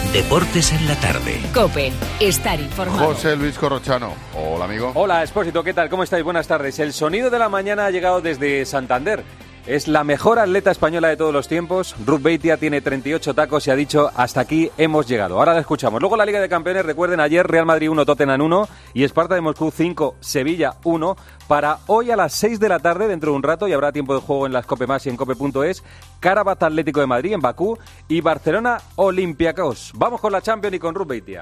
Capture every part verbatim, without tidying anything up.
Deportes en la tarde. COPE. Estar informado. José Luis Corrochano. Hola, amigo. Hola, Expósito. ¿Qué tal? ¿Cómo estáis? Buenas tardes. El sonido de la mañana ha llegado desde Santander. Es la mejor atleta española de todos los tiempos. Ruth Beitia tiene treinta y ocho tacos y ha dicho, hasta aquí hemos llegado. Ahora la escuchamos. Luego la Liga de Campeones, recuerden, ayer Real Madrid uno, Tottenham uno y Sparta de Moscú cinco, Sevilla uno. Para hoy a las seis de la tarde, dentro de un rato, y habrá tiempo de juego en las Cope Más y en cope punto es, Karabakh Atlético de Madrid en Bakú y Barcelona Olympiacos. Vamos con la Champions y con Ruth Beitia.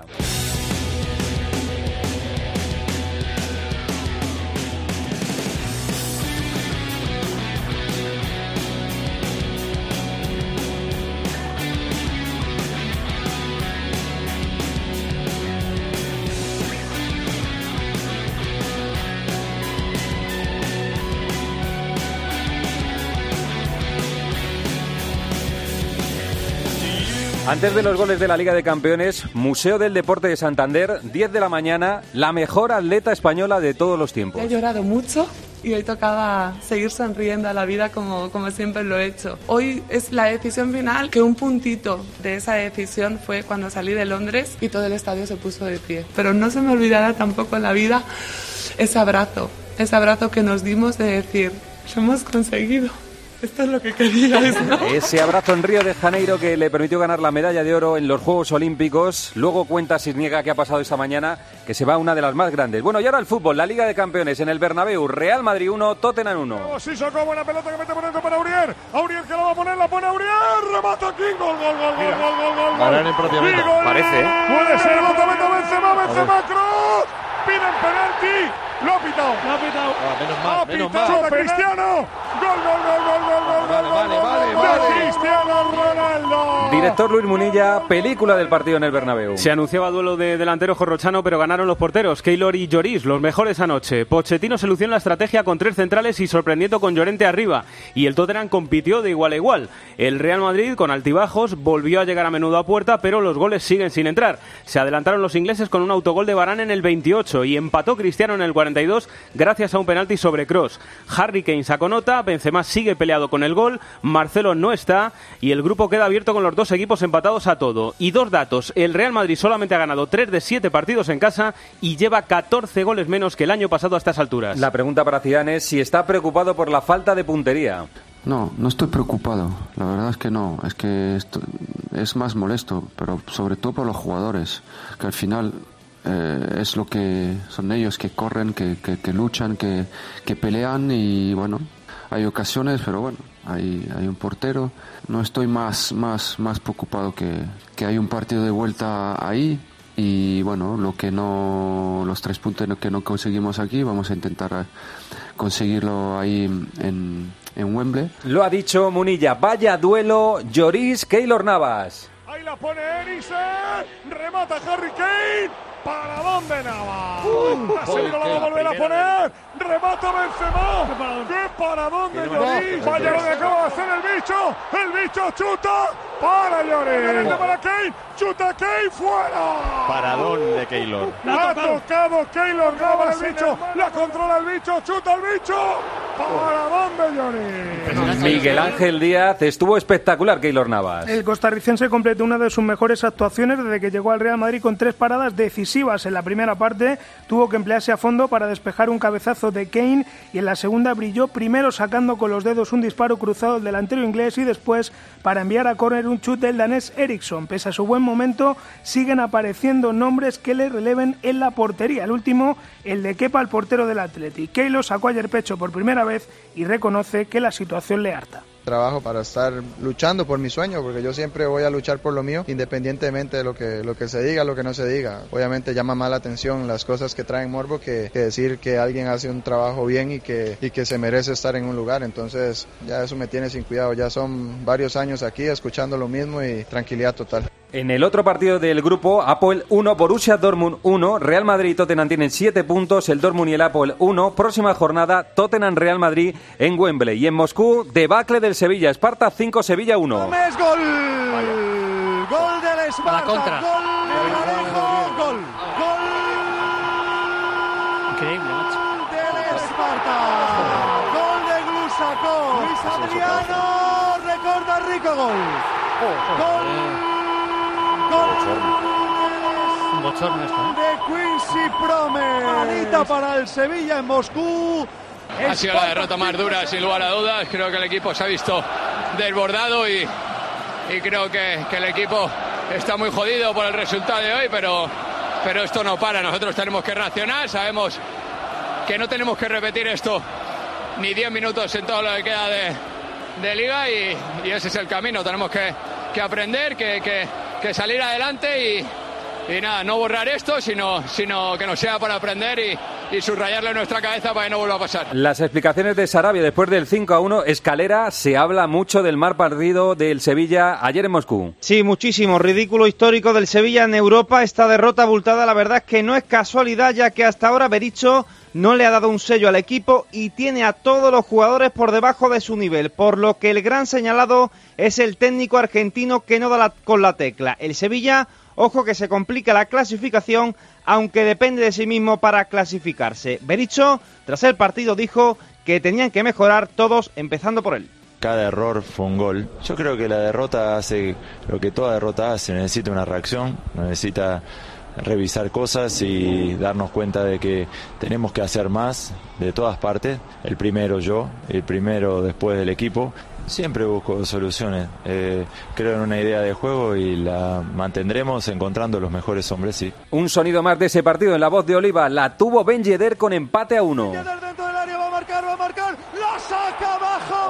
Antes de los goles de la Liga de Campeones, Museo del Deporte de Santander, diez de la mañana, la mejor atleta española de todos los tiempos. He llorado mucho y hoy tocaba seguir sonriendo a la vida como, como siempre lo he hecho. Hoy es la decisión final, que un puntito de esa decisión fue cuando salí de Londres y todo el estadio se puso de pie. Pero no se me olvidará tampoco en la vida ese abrazo, ese abrazo que nos dimos de decir, lo hemos conseguido. Esto es lo que queríais, ¿no? Ese abrazo en Río de Janeiro que le permitió ganar la medalla de oro en los Juegos Olímpicos. Luego cuenta Sisniega qué ha pasado esta mañana, que se va a una de las más grandes. Bueno, y ahora el fútbol, la Liga de Campeones en el Bernabéu. Real Madrid uno, Tottenham uno. Sí, sacó buena pelota que mete por dentro para Aurier. Aurier que la va a poner, la pone Aurier. Remata aquí, gol, gol, gol, gol, gol, gol, gol. Ganar en propia meta. Parece, ¿eh? Puede ser, lanzamiento Benzema, Benzema, Kroos. Piden penalti. Lo ha pitado. Lo ha pitado. Ah, menos mal, ha menos pitado mal. Cristiano. Gol, gol, gol, gol, gol, gol, Vale, gol, vale, gol, vale, gol, vale. de Cristiano Ronaldo. Director Luis Munilla, película del partido en el Bernabéu. Se anunciaba duelo de delantero Corrochano, pero ganaron los porteros, Keylor y Lloris, los mejores anoche. Pochettino solucionó la estrategia con tres centrales y sorprendiendo con Llorente arriba. Y el Tottenham compitió de igual a igual. El Real Madrid, con altibajos, volvió a llegar a menudo a puerta, pero los goles siguen sin entrar. Se adelantaron los ingleses con un autogol de Varane en el veintiocho y empató Cristiano en el cuarenta y dos gracias a un penalti sobre Kroos. Harry Kane sacó nota, Benzema sigue peleado con el gol, Marcelo no está y el grupo queda abierto con los dos equipos empatados a todo. Y dos datos, el Real Madrid solamente ha ganado tres de siete partidos en casa y lleva catorce goles menos que el año pasado a estas alturas. La pregunta para Zidane es si está preocupado por la falta de puntería. No, no estoy preocupado, la verdad es que no, es que esto es más molesto, pero sobre todo por los jugadores, que al final eh, es lo que son ellos que corren, que, que, que luchan, que, que pelean y bueno, hay ocasiones, pero bueno, hay, hay un portero, no estoy más, más, más preocupado que, que hay un partido de vuelta ahí. Y bueno, lo que no, los tres puntos que no conseguimos aquí, vamos a intentar conseguirlo ahí en, en Wembley. Lo ha dicho Munilla, vaya duelo, Lloris, Keylor Navas. Ahí la pone Eriksen, remata Harry Kane, para dónde Navas. Uh, Casemiro la va a volver a poner, remata Benzema. ¿Qué para dónde Lloris? Vaya lo que acaba de hacer el bicho, el bicho chuta para Lloris, para Kane, chuta Kane fuera. Paradón de Keylor. La ha tocado Keylor Navas el bicho, la controla el bicho, chuta el bicho, para dónde Lloris. Miguel Ángel Díaz, estuvo espectacular Keylor Navas. El costarricense completó una de sus mejores actuaciones desde que llegó al Real Madrid con tres paradas decisivas. En la primera parte tuvo que emplearse a fondo para despejar un cabezazo de Kane y en la segunda brilló primero sacando con los dedos un disparo cruzado del delantero inglés y después para enviar a córner un chute del danés Eriksson. Pese a su buen momento, siguen apareciendo nombres que le releven en la portería. El último, el de Kepa, el portero del Athletic. Keylor sacó ayer pecho por primera vez y reconoce que la situación le harta. Trabajo para estar luchando por mi sueño, porque yo siempre voy a luchar por lo mío, independientemente de lo que, lo que se diga, lo que no se diga. Obviamente llama más la atención las cosas que traen morbo que, que decir que alguien hace un trabajo bien y que, y que se merece estar en un lugar. Entonces ya eso me tiene sin cuidado. Ya son varios años aquí escuchando lo mismo y tranquilidad total. En el otro partido del grupo, Apoel uno, Borussia Dortmund uno, Real Madrid y Tottenham tienen siete puntos, el Dortmund y el Apoel uno. Próxima jornada, Tottenham-Real Madrid en Wembley. Y en Moscú, debacle del Sevilla, Sparta cinco, Sevilla uno. Gómez, gol. Vaya. Gol del Sparta. Contra. Gol de Galejo, gol. Gol. Increíble, macho. Del Sparta. Gol de Glusakov. Luis Adriano, recorta rico gol. Gol. Gol bochorno esto, ¿eh? De Quincy Promes. Manita para el Sevilla en Moscú. Ha sido la derrota más dura, sin lugar a dudas. Creo que el equipo se ha visto desbordado y, y creo que, que el equipo está muy jodido por el resultado de hoy, pero, pero esto no para. Nosotros tenemos que reaccionar. Sabemos que no tenemos que repetir esto ni diez minutos en todo lo que queda de, de liga y, y ese es el camino. Tenemos que, que aprender, que, que, que salir adelante y, y nada, no borrar esto, sino, sino que nos sea para aprender y y subrayarlo en nuestra cabeza para que no vuelva a pasar. Las explicaciones de Sarabia después del cinco a uno. Escalera, se habla mucho del mal partido del Sevilla ayer en Moscú. Sí, muchísimo. Ridículo histórico del Sevilla en Europa. Esta derrota abultada, la verdad es que no es casualidad, ya que hasta ahora Berizzo no le ha dado un sello al equipo y tiene a todos los jugadores por debajo de su nivel, por lo que el gran señalado es el técnico argentino que no da la, con la tecla. El Sevilla, ojo que se complica la clasificación, aunque depende de sí mismo para clasificarse. Berizzo, tras el partido, dijo que tenían que mejorar todos, empezando por él. Cada error fue un gol. Yo creo que la derrota hace lo que toda derrota hace, necesita una reacción, necesita revisar cosas y darnos cuenta de que tenemos que hacer más de todas partes. El primero yo, el primero después del equipo. Siempre busco soluciones, eh, creo en una idea de juego y la mantendremos encontrando los mejores hombres, sí. Un sonido más de ese partido en la voz de Oliva, la tuvo Ben Yedder con empate a uno. Ben Yedder dentro del área, va a marcar, va a marcar, la saca bajo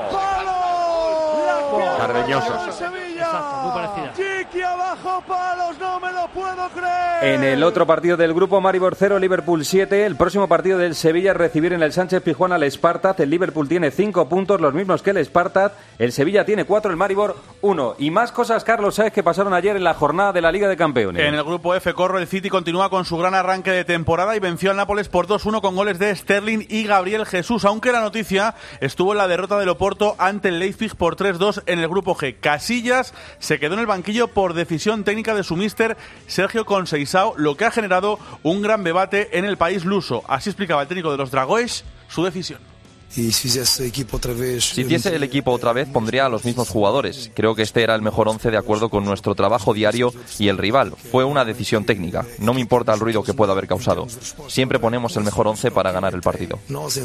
palo. Cardeñosa. Exacto, muy parecida. Chiqui abajo palos, no me lo puedo creer. En el otro partido del grupo, Maribor cero, Liverpool siete. El próximo partido del Sevilla es recibir en el Sánchez Pizjuán al Spartak. El Liverpool tiene cinco puntos, los mismos que el Spartak. El Sevilla tiene cuatro, el Maribor uno. Y más cosas, Carlos Sáez, que pasaron ayer en la jornada de la Liga de Campeones. En el grupo F, Corro, el City continúa con su gran arranque de temporada y venció al Nápoles por dos uno con goles de Sterling y Gabriel Jesús, aunque la noticia estuvo en la derrota del Oporto ante el Leipzig por tres dos en el grupo G. Casillas se quedó en el banquillo por decisión técnica de su míster Sergio Conceição, lo que ha generado un gran debate en el país luso. Así explicaba el técnico de los Dragões su decisión. Si hiciese el equipo otra vez, pondría a los mismos jugadores. Creo que este era el mejor once de acuerdo con nuestro trabajo diario y el rival. Fue una decisión técnica. No me importa el ruido que pueda haber causado. Siempre ponemos el mejor once para ganar el partido.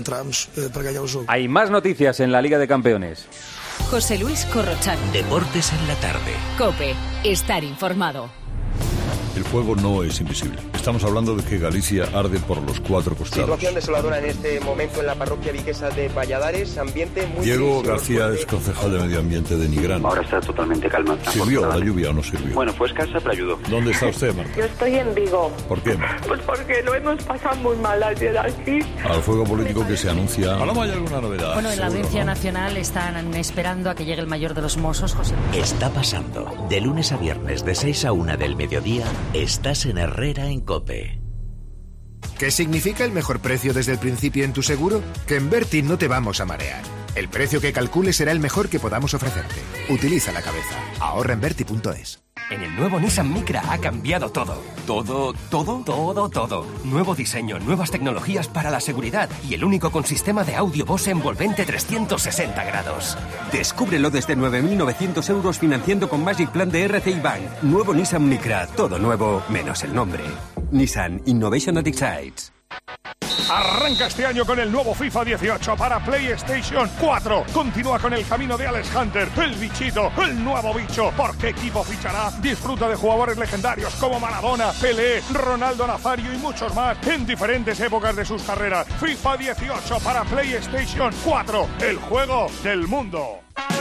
Hay más noticias en la Liga de Campeones. José Luis Corrochano. Deportes en la tarde. COPE. Estar informado. El fuego no es invisible. Estamos hablando de que Galicia arde por los cuatro costados. Situación desoladora en este momento en la parroquia viquesa de Valladares, ambiente muy... Diego García es concejal de Medio Ambiente de Nigrán. Ahora está totalmente calma. ¿Sirvió la lluvia o no sirvió? Bueno, fue escasa, pero ayudó. ¿Dónde está usted, Marta? Yo estoy en Vigo. ¿Por qué, Marta? Pues porque lo hemos pasado muy mal ayer aquí. Al fuego político que se anuncia... ¿Ahora hay alguna novedad? Bueno, en la Audiencia Nacional están esperando a que llegue el mayor de los Mossos, José. Está pasando. De lunes a viernes, de seis a una del mediodía, estás en Herrera en COPE. ¿Qué significa el mejor precio desde el principio en tu seguro? Que en Berti no te vamos a marear. El precio que calcules será el mejor que podamos ofrecerte. Utiliza la cabeza. Ahorra en Berti punto es. En el nuevo Nissan Micra ha cambiado todo. ¿Todo, todo? Todo, todo. Nuevo diseño, nuevas tecnologías para la seguridad y el único con sistema de audio Bose envolvente trescientos sesenta grados. Descúbrelo desde nueve mil novecientos euros financiando con Magic Plan de R C I Bank. Nuevo Nissan Micra. Todo nuevo, menos el nombre. Nissan Innovation that excites. Arranca este año con el nuevo FIFA dieciocho para PlayStation cuatro. Continúa con el camino de Alex Hunter, el bichito, el nuevo bicho. ¿Por qué equipo fichará? Disfruta de jugadores legendarios como Maradona, Pelé, Ronaldo Nazario y muchos más en diferentes épocas de sus carreras. FIFA dieciocho para PlayStation cuatro, el juego del mundo.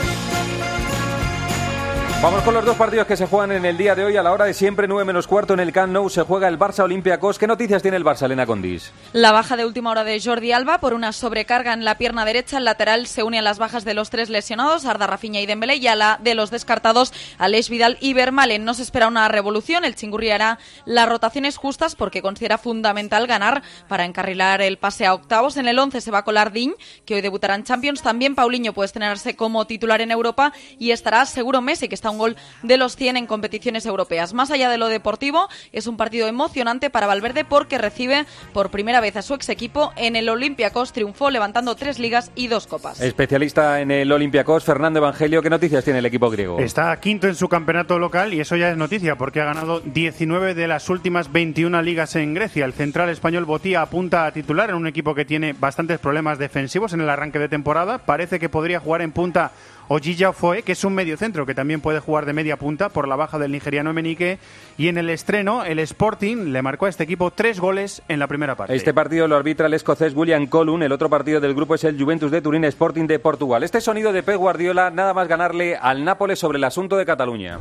Vamos con los dos partidos que se juegan en el día de hoy a la hora de siempre, nueve menos cuarto en el Camp Nou. Se juega el Barça Olympiacos. ¿Qué noticias tiene el Barça, Elena Condis? La baja de última hora de Jordi Alba por una sobrecarga en la pierna derecha. El lateral se une a las bajas de los tres lesionados, Arda, Rafinha y Dembélé, y a la de los descartados, Aleix, Vidal y Vermaelen. No se espera una revolución. El Chingurri hará las rotaciones justas porque considera fundamental ganar para encarrilar el pase a octavos. En el once se va a colar Digne, que hoy debutará en Champions. También Paulinho puede estrenarse como titular en Europa y estará seguro Messi, que está un gol de los cien en competiciones europeas. Más allá de lo deportivo, es un partido emocionante para Valverde porque recibe por primera vez a su ex equipo en el Olympiacos. Triunfó levantando tres ligas y dos copas. Especialista en el Olympiacos, Fernando Evangelio, ¿qué noticias tiene el equipo griego? Está quinto en su campeonato local y eso ya es noticia porque ha ganado diecinueve de las últimas veintiuna ligas en Grecia. El central español Botía apunta a titular en un equipo que tiene bastantes problemas defensivos en el arranque de temporada. Parece que podría jugar en punta Ojija Foe, que es un mediocentro que también puede jugar de media punta por la baja del nigeriano Emenike. Y en el estreno, el Sporting le marcó a este equipo tres goles en la primera parte. Este partido lo arbitra el escocés William Colun. El otro partido del grupo es el Juventus de Turín Sporting de Portugal. Este sonido de Pep Guardiola, nada más ganarle al Nápoles sobre el asunto de Cataluña.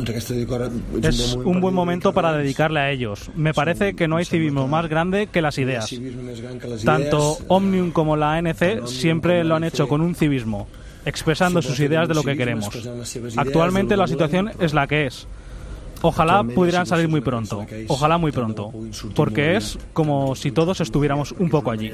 Es un buen momento para dedicarle a ellos. Me parece que no hay civismo más grande que las ideas. Tanto Omnium como la A N C siempre lo han hecho con un civismo, expresando sus ideas de lo que queremos. Actualmente la situación es la que es. Ojalá pudieran salir muy pronto, ojalá muy pronto, porque es como si todos estuviéramos un poco allí.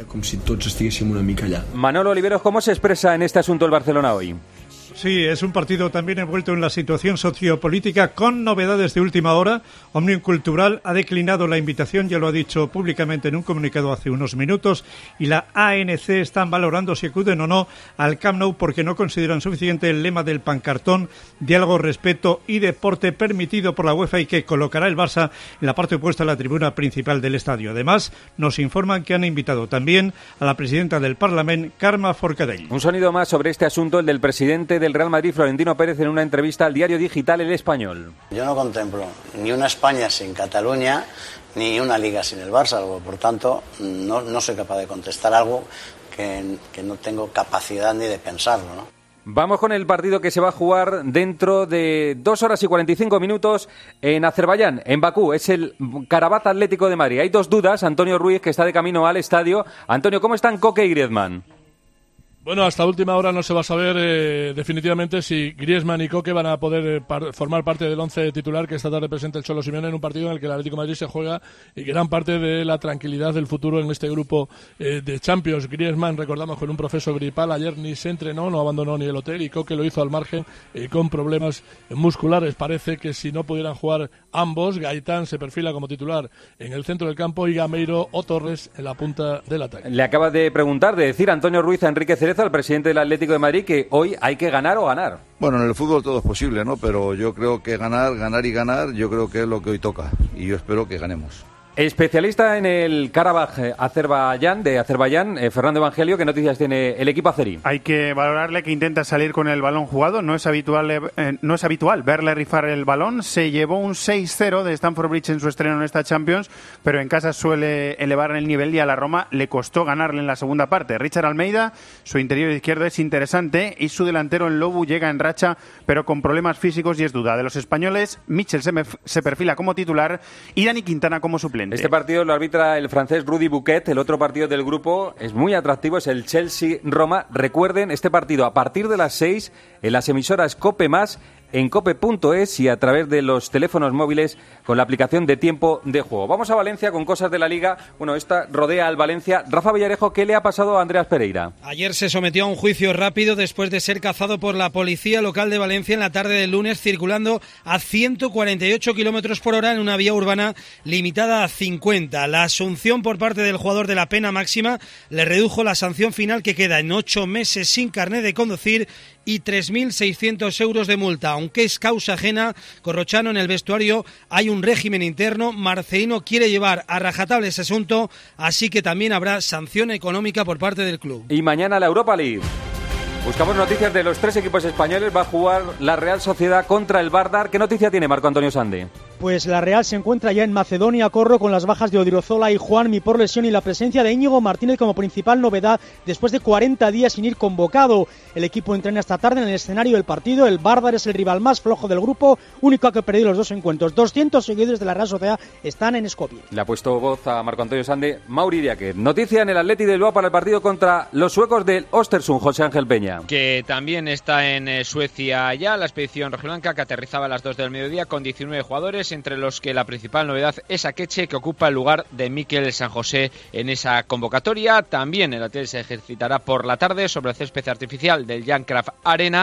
Manolo Oliveros, ¿cómo se expresa en este asunto el Barcelona hoy? Sí, es un partido también envuelto en la situación sociopolítica con novedades de última hora. Omnium Cultural ha declinado la invitación, ya lo ha dicho públicamente en un comunicado hace unos minutos, y la A N C están valorando si acuden o no al Camp Nou porque no consideran suficiente el lema del pancartón diálogo, respeto y deporte permitido por la UEFA y que colocará el Barça en la parte opuesta a la tribuna principal del estadio. Además, nos informan que han invitado también a la presidenta del Parlamento, Carme Forcadell. Un sonido más sobre este asunto, el del presidente del Real Madrid, Florentino Pérez, en una entrevista al diario digital El Español. Yo no contemplo ni una España sin Cataluña, ni una Liga sin el Barça, por tanto no, no soy capaz de contestar algo que, que no tengo capacidad ni de pensarlo, ¿no? Vamos con el partido que se va a jugar dentro de dos horas y cuarenta y cinco minutos en Azerbaiyán, en Bakú. Es el Karabaj Atlético de Madrid. Hay dos dudas. Antonio Ruiz, que está de camino al estadio. Antonio, ¿cómo están Coque y Griezmann? Bueno, hasta última hora no se va a saber eh, definitivamente si Griezmann y Coque van a poder eh, par- formar parte del once titular que esta tarde presenta el Cholo Simeone en un partido en el que el Atlético de Madrid se juega y gran parte de la tranquilidad del futuro en este grupo eh, de Champions. Griezmann, recordamos, con un proceso gripal, ayer ni se entrenó, no abandonó ni el hotel, y Coque lo hizo al margen eh, con problemas musculares. Parece que si no pudieran jugar ambos, Gaitán se perfila como titular en el centro del campo y Gameiro o Torres en la punta del ataque. Le acaba de preguntar, de decir Antonio Ruiz a Enrique Cereza, al presidente del Atlético de Madrid, que hoy hay que ganar o ganar. Bueno, en el fútbol todo es posible, ¿no? Pero yo creo que ganar, ganar y ganar, yo creo que es lo que hoy toca. Y yo espero que ganemos. Especialista en el Karabaj Azerbaiyán, de Azerbaiyán, eh, Fernando Evangelio, ¿qué noticias tiene el equipo azerí? Hay que valorarle que intenta salir con el balón jugado, no es habitual eh, no es habitual verle rifar el balón. Se llevó un seis cero de Stamford Bridge en su estreno en esta Champions, pero en casa suele elevar el nivel y a la Roma le costó ganarle en la segunda parte. Richard Almeida, su interior izquierdo es interesante y su delantero en Lobu llega en racha, pero con problemas físicos y es duda. De los españoles, Mitchell se, me, se perfila como titular y Dani Quintana como suplente. Este partido lo arbitra el francés Rudy Bouquet. El otro partido del grupo es muy atractivo, es el Chelsea-Roma. Recuerden, este partido a partir de las seis en las emisoras COPE más, en cope punto es y a través de los teléfonos móviles con la aplicación de tiempo de juego. Vamos a Valencia con cosas de la Liga. Bueno, esta rodea al Valencia. Rafa Villarejo, ¿qué le ha pasado a Andreas Pereira? Ayer se sometió a un juicio rápido después de ser cazado por la policía local de Valencia en la tarde del lunes, circulando a ciento cuarenta y ocho kilómetros por hora en una vía urbana limitada a cincuenta. La asunción por parte del jugador de la pena máxima le redujo la sanción final, que queda en ocho meses sin carnet de conducir y tres mil seiscientos euros de multa. Aunque es causa ajena, Corrochano, en el vestuario hay un régimen interno. Marcelino quiere llevar a rajatabla ese asunto, así que también habrá sanción económica por parte del club. Y mañana la Europa League. Buscamos noticias de los tres equipos españoles. Va a jugar la Real Sociedad contra el Vardar. ¿Qué noticia tiene Marco Antonio Sande? Pues la Real se encuentra ya en Macedonia, Corro, con las bajas de Odriozola y Juanmi por lesión y la presencia de Íñigo Martínez como principal novedad después de cuarenta días sin ir convocado. El equipo entrena esta tarde en el escenario del partido. El Vardar es el rival más flojo del grupo, único que ha perdido los dos encuentros. doscientos seguidores de la Real Sociedad están en Skopje. Le ha puesto voz a Marco Antonio Sande Mauri Diaker. Noticia en el Athletic de Bilbao para el partido contra los suecos del Östersund, José Ángel Peña. Que también está en eh, Suecia ya la expedición rojiblanca, que aterrizaba a las dos del mediodía con diecinueve jugadores, entre los que la principal novedad es Akeche, que ocupa el lugar de Mikel San José en esa convocatoria. También el Athletic se ejercitará por la tarde sobre el césped artificial del Jan Craft Arena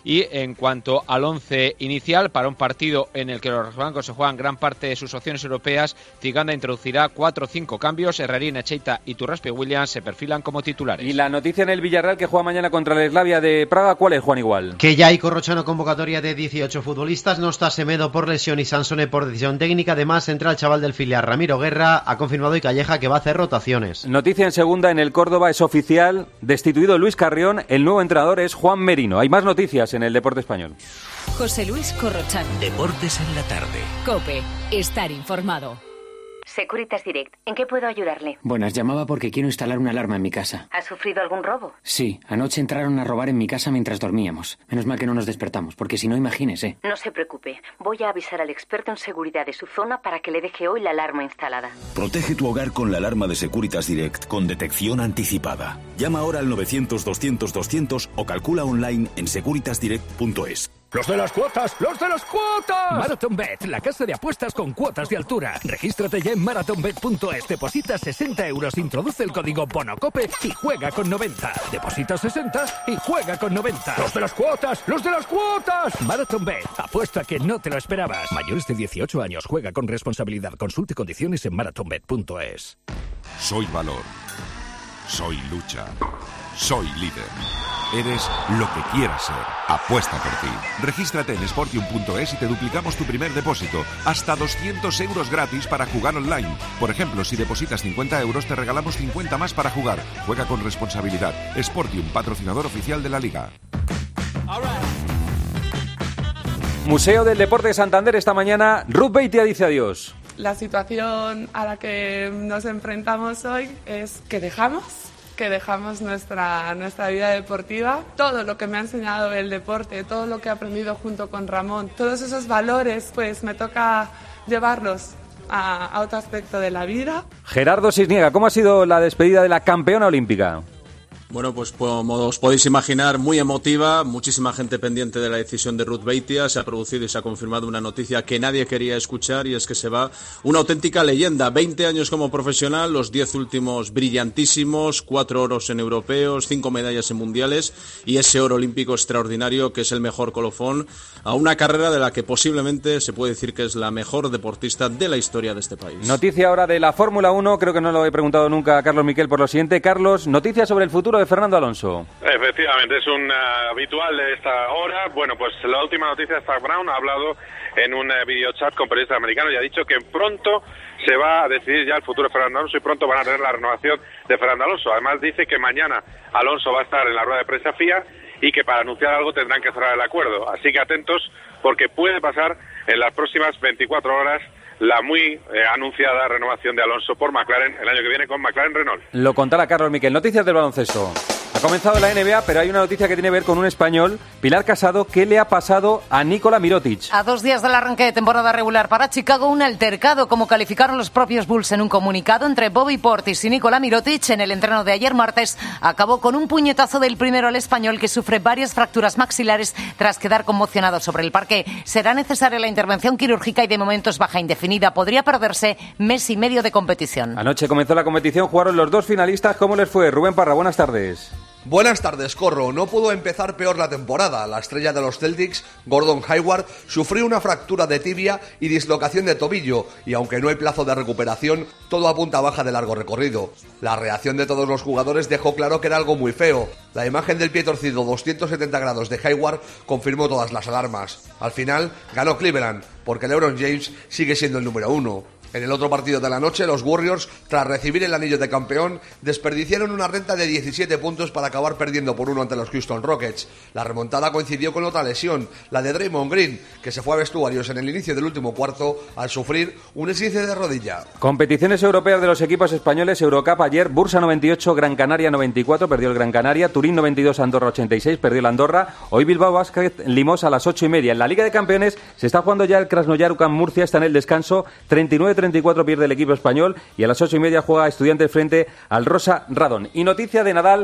Y en cuanto al once inicial, para un partido en el que los rojiblancos se juegan gran parte de sus opciones europeas, Ciganda introducirá cuatro o cinco cambios. Herrerín, Echeita y Turraspe Williams se perfilan como titulares. Y la noticia en el Villarreal, que juega mañana contra el Slavia de Praga, ¿cuál es, Juan Igual? Que ya hay Corrochano convocatoria de dieciocho futbolistas, no está Semedo por lesión y Sansone por decisión técnica. Además, entra el chaval del filial Ramiro Guerra, ha confirmado y Calleja que va a hacer rotaciones. Noticia en segunda, en el Córdoba es oficial, destituido Luis Carrión, el nuevo entrenador es Juan Merino. Hay más noticias en el deporte español. José Luis Corrochano. Deportes en la tarde. COPE. Estar informado. Securitas Direct, ¿en qué puedo ayudarle? Buenas, llamaba porque quiero instalar una alarma en mi casa. ¿Ha sufrido algún robo? Sí, anoche entraron a robar en mi casa mientras dormíamos. Menos mal que no nos despertamos, porque si no, imagínese. No se preocupe, voy a avisar al experto en seguridad de su zona para que le deje hoy la alarma instalada. Protege tu hogar con la alarma de Securitas Direct con detección anticipada. Llama ahora al novecientos doscientos doscientos o calcula online en securitas direct punto es. ¡Los de las cuotas! ¡Los de las cuotas! MarathonBet, la casa de apuestas con cuotas de altura. Regístrate ya en marathon bet punto es. Deposita sesenta euros, introduce el código BONOCOPE y juega con noventa. Deposita sesenta y juega con noventa. ¡Los de las cuotas! ¡Los de las cuotas! MarathonBet, apuesta que no te lo esperabas. Mayores de dieciocho años, juega con responsabilidad. Consulte condiciones en marathon bet punto es. Soy valor. Soy lucha. Soy líder. Eres lo que quieras ser. Apuesta por ti. Regístrate en sportium punto es y te duplicamos tu primer depósito. Hasta doscientos euros gratis para jugar online. Por ejemplo, si depositas cincuenta euros, te regalamos cincuenta más para jugar. Juega con responsabilidad. Sportium, patrocinador oficial de la Liga. Museo del Deporte de Santander esta mañana. Ruth Beitia dice adiós. La situación a la que nos enfrentamos hoy es que dejamos... que dejamos nuestra, nuestra vida deportiva, todo lo que me ha enseñado el deporte, todo lo que he aprendido junto con Ramón, todos esos valores, pues me toca llevarlos a, a otro aspecto de la vida. Gerardo Cisniega, ¿cómo ha sido la despedida de la campeona olímpica? Bueno, pues como os podéis imaginar, muy emotiva, muchísima gente pendiente de la decisión de Ruth Beitia. Se ha producido y se ha confirmado una noticia que nadie quería escuchar, y es que se va una auténtica leyenda. veinte años como profesional, los diez últimos brillantísimos, cuatro oros en europeos, cinco medallas en mundiales y ese oro olímpico extraordinario que es el mejor colofón a una carrera de la que posiblemente se puede decir que es la mejor deportista de la historia de este país. Noticia ahora de la Fórmula uno, creo que no lo he preguntado nunca a Carlos Miquel por lo siguiente. Carlos, noticia sobre el futuro de Fernando Alonso. Efectivamente, es un uh, habitual de esta hora. Bueno, pues la última noticia de Zak Brown ha hablado en un uh, videochat con periodistas americanos y ha dicho que pronto se va a decidir ya el futuro de Fernando Alonso y pronto van a tener la renovación de Fernando Alonso. Además dice que mañana Alonso va a estar en la rueda de prensa F I A y que para anunciar algo tendrán que cerrar el acuerdo. Así que atentos, porque puede pasar en las próximas veinticuatro horas la muy eh, anunciada renovación de Alonso por McLaren el año que viene con McLaren Renault. Lo contará Carlos Miquel. Noticias del baloncesto. Ha comenzado la N B A, pero hay una noticia que tiene que ver con un español, Pilar Casado. ¿Qué le ha pasado a Nikola Mirotic? A dos días del arranque de temporada regular para Chicago, un altercado, como calificaron los propios Bulls en un comunicado, entre Bobby Portis y Nikola Mirotic en el entreno de ayer martes, acabó con un puñetazo del primero al español, que sufre varias fracturas maxilares tras quedar conmocionado sobre el parqué. Será necesaria la intervención quirúrgica y de momento es baja indefinida. Podría perderse mes y medio de competición. Anoche comenzó la competición, jugaron los dos finalistas. ¿Cómo les fue? Rubén Parra, buenas tardes. Buenas tardes, Corro. No pudo empezar peor la temporada. La estrella de los Celtics, Gordon Hayward, sufrió una fractura de tibia y dislocación de tobillo, y aunque no hay plazo de recuperación, todo apunta a baja de largo recorrido. La reacción de todos los jugadores dejó claro que era algo muy feo. La imagen del pie torcido doscientos setenta grados de Hayward confirmó todas las alarmas. Al final, ganó Cleveland, porque LeBron James sigue siendo el número uno. En el otro partido de la noche, los Warriors, tras recibir el anillo de campeón, desperdiciaron una renta de diecisiete puntos para acabar perdiendo por uno ante los Houston Rockets. La remontada coincidió con otra lesión, la de Draymond Green, que se fue a vestuarios en el inicio del último cuarto al sufrir un esguince de rodilla. Competiciones europeas de los equipos españoles. Eurocup ayer, Bursa noventa y ocho, Gran Canaria noventa y cuatro, perdió el Gran Canaria. Turín noventa y dos, Andorra ochenta y seis, perdió el Andorra. Hoy Bilbao Basket Limos a las ocho y media. En la Liga de Campeones se está jugando ya el Krasnoyar UCAM Murcia, está en el descanso, treinta y nueve treinta y cuatro pierde el equipo español, y a las ocho y media juega Estudiantes frente al Rosa Radón. Y noticia de Nadal,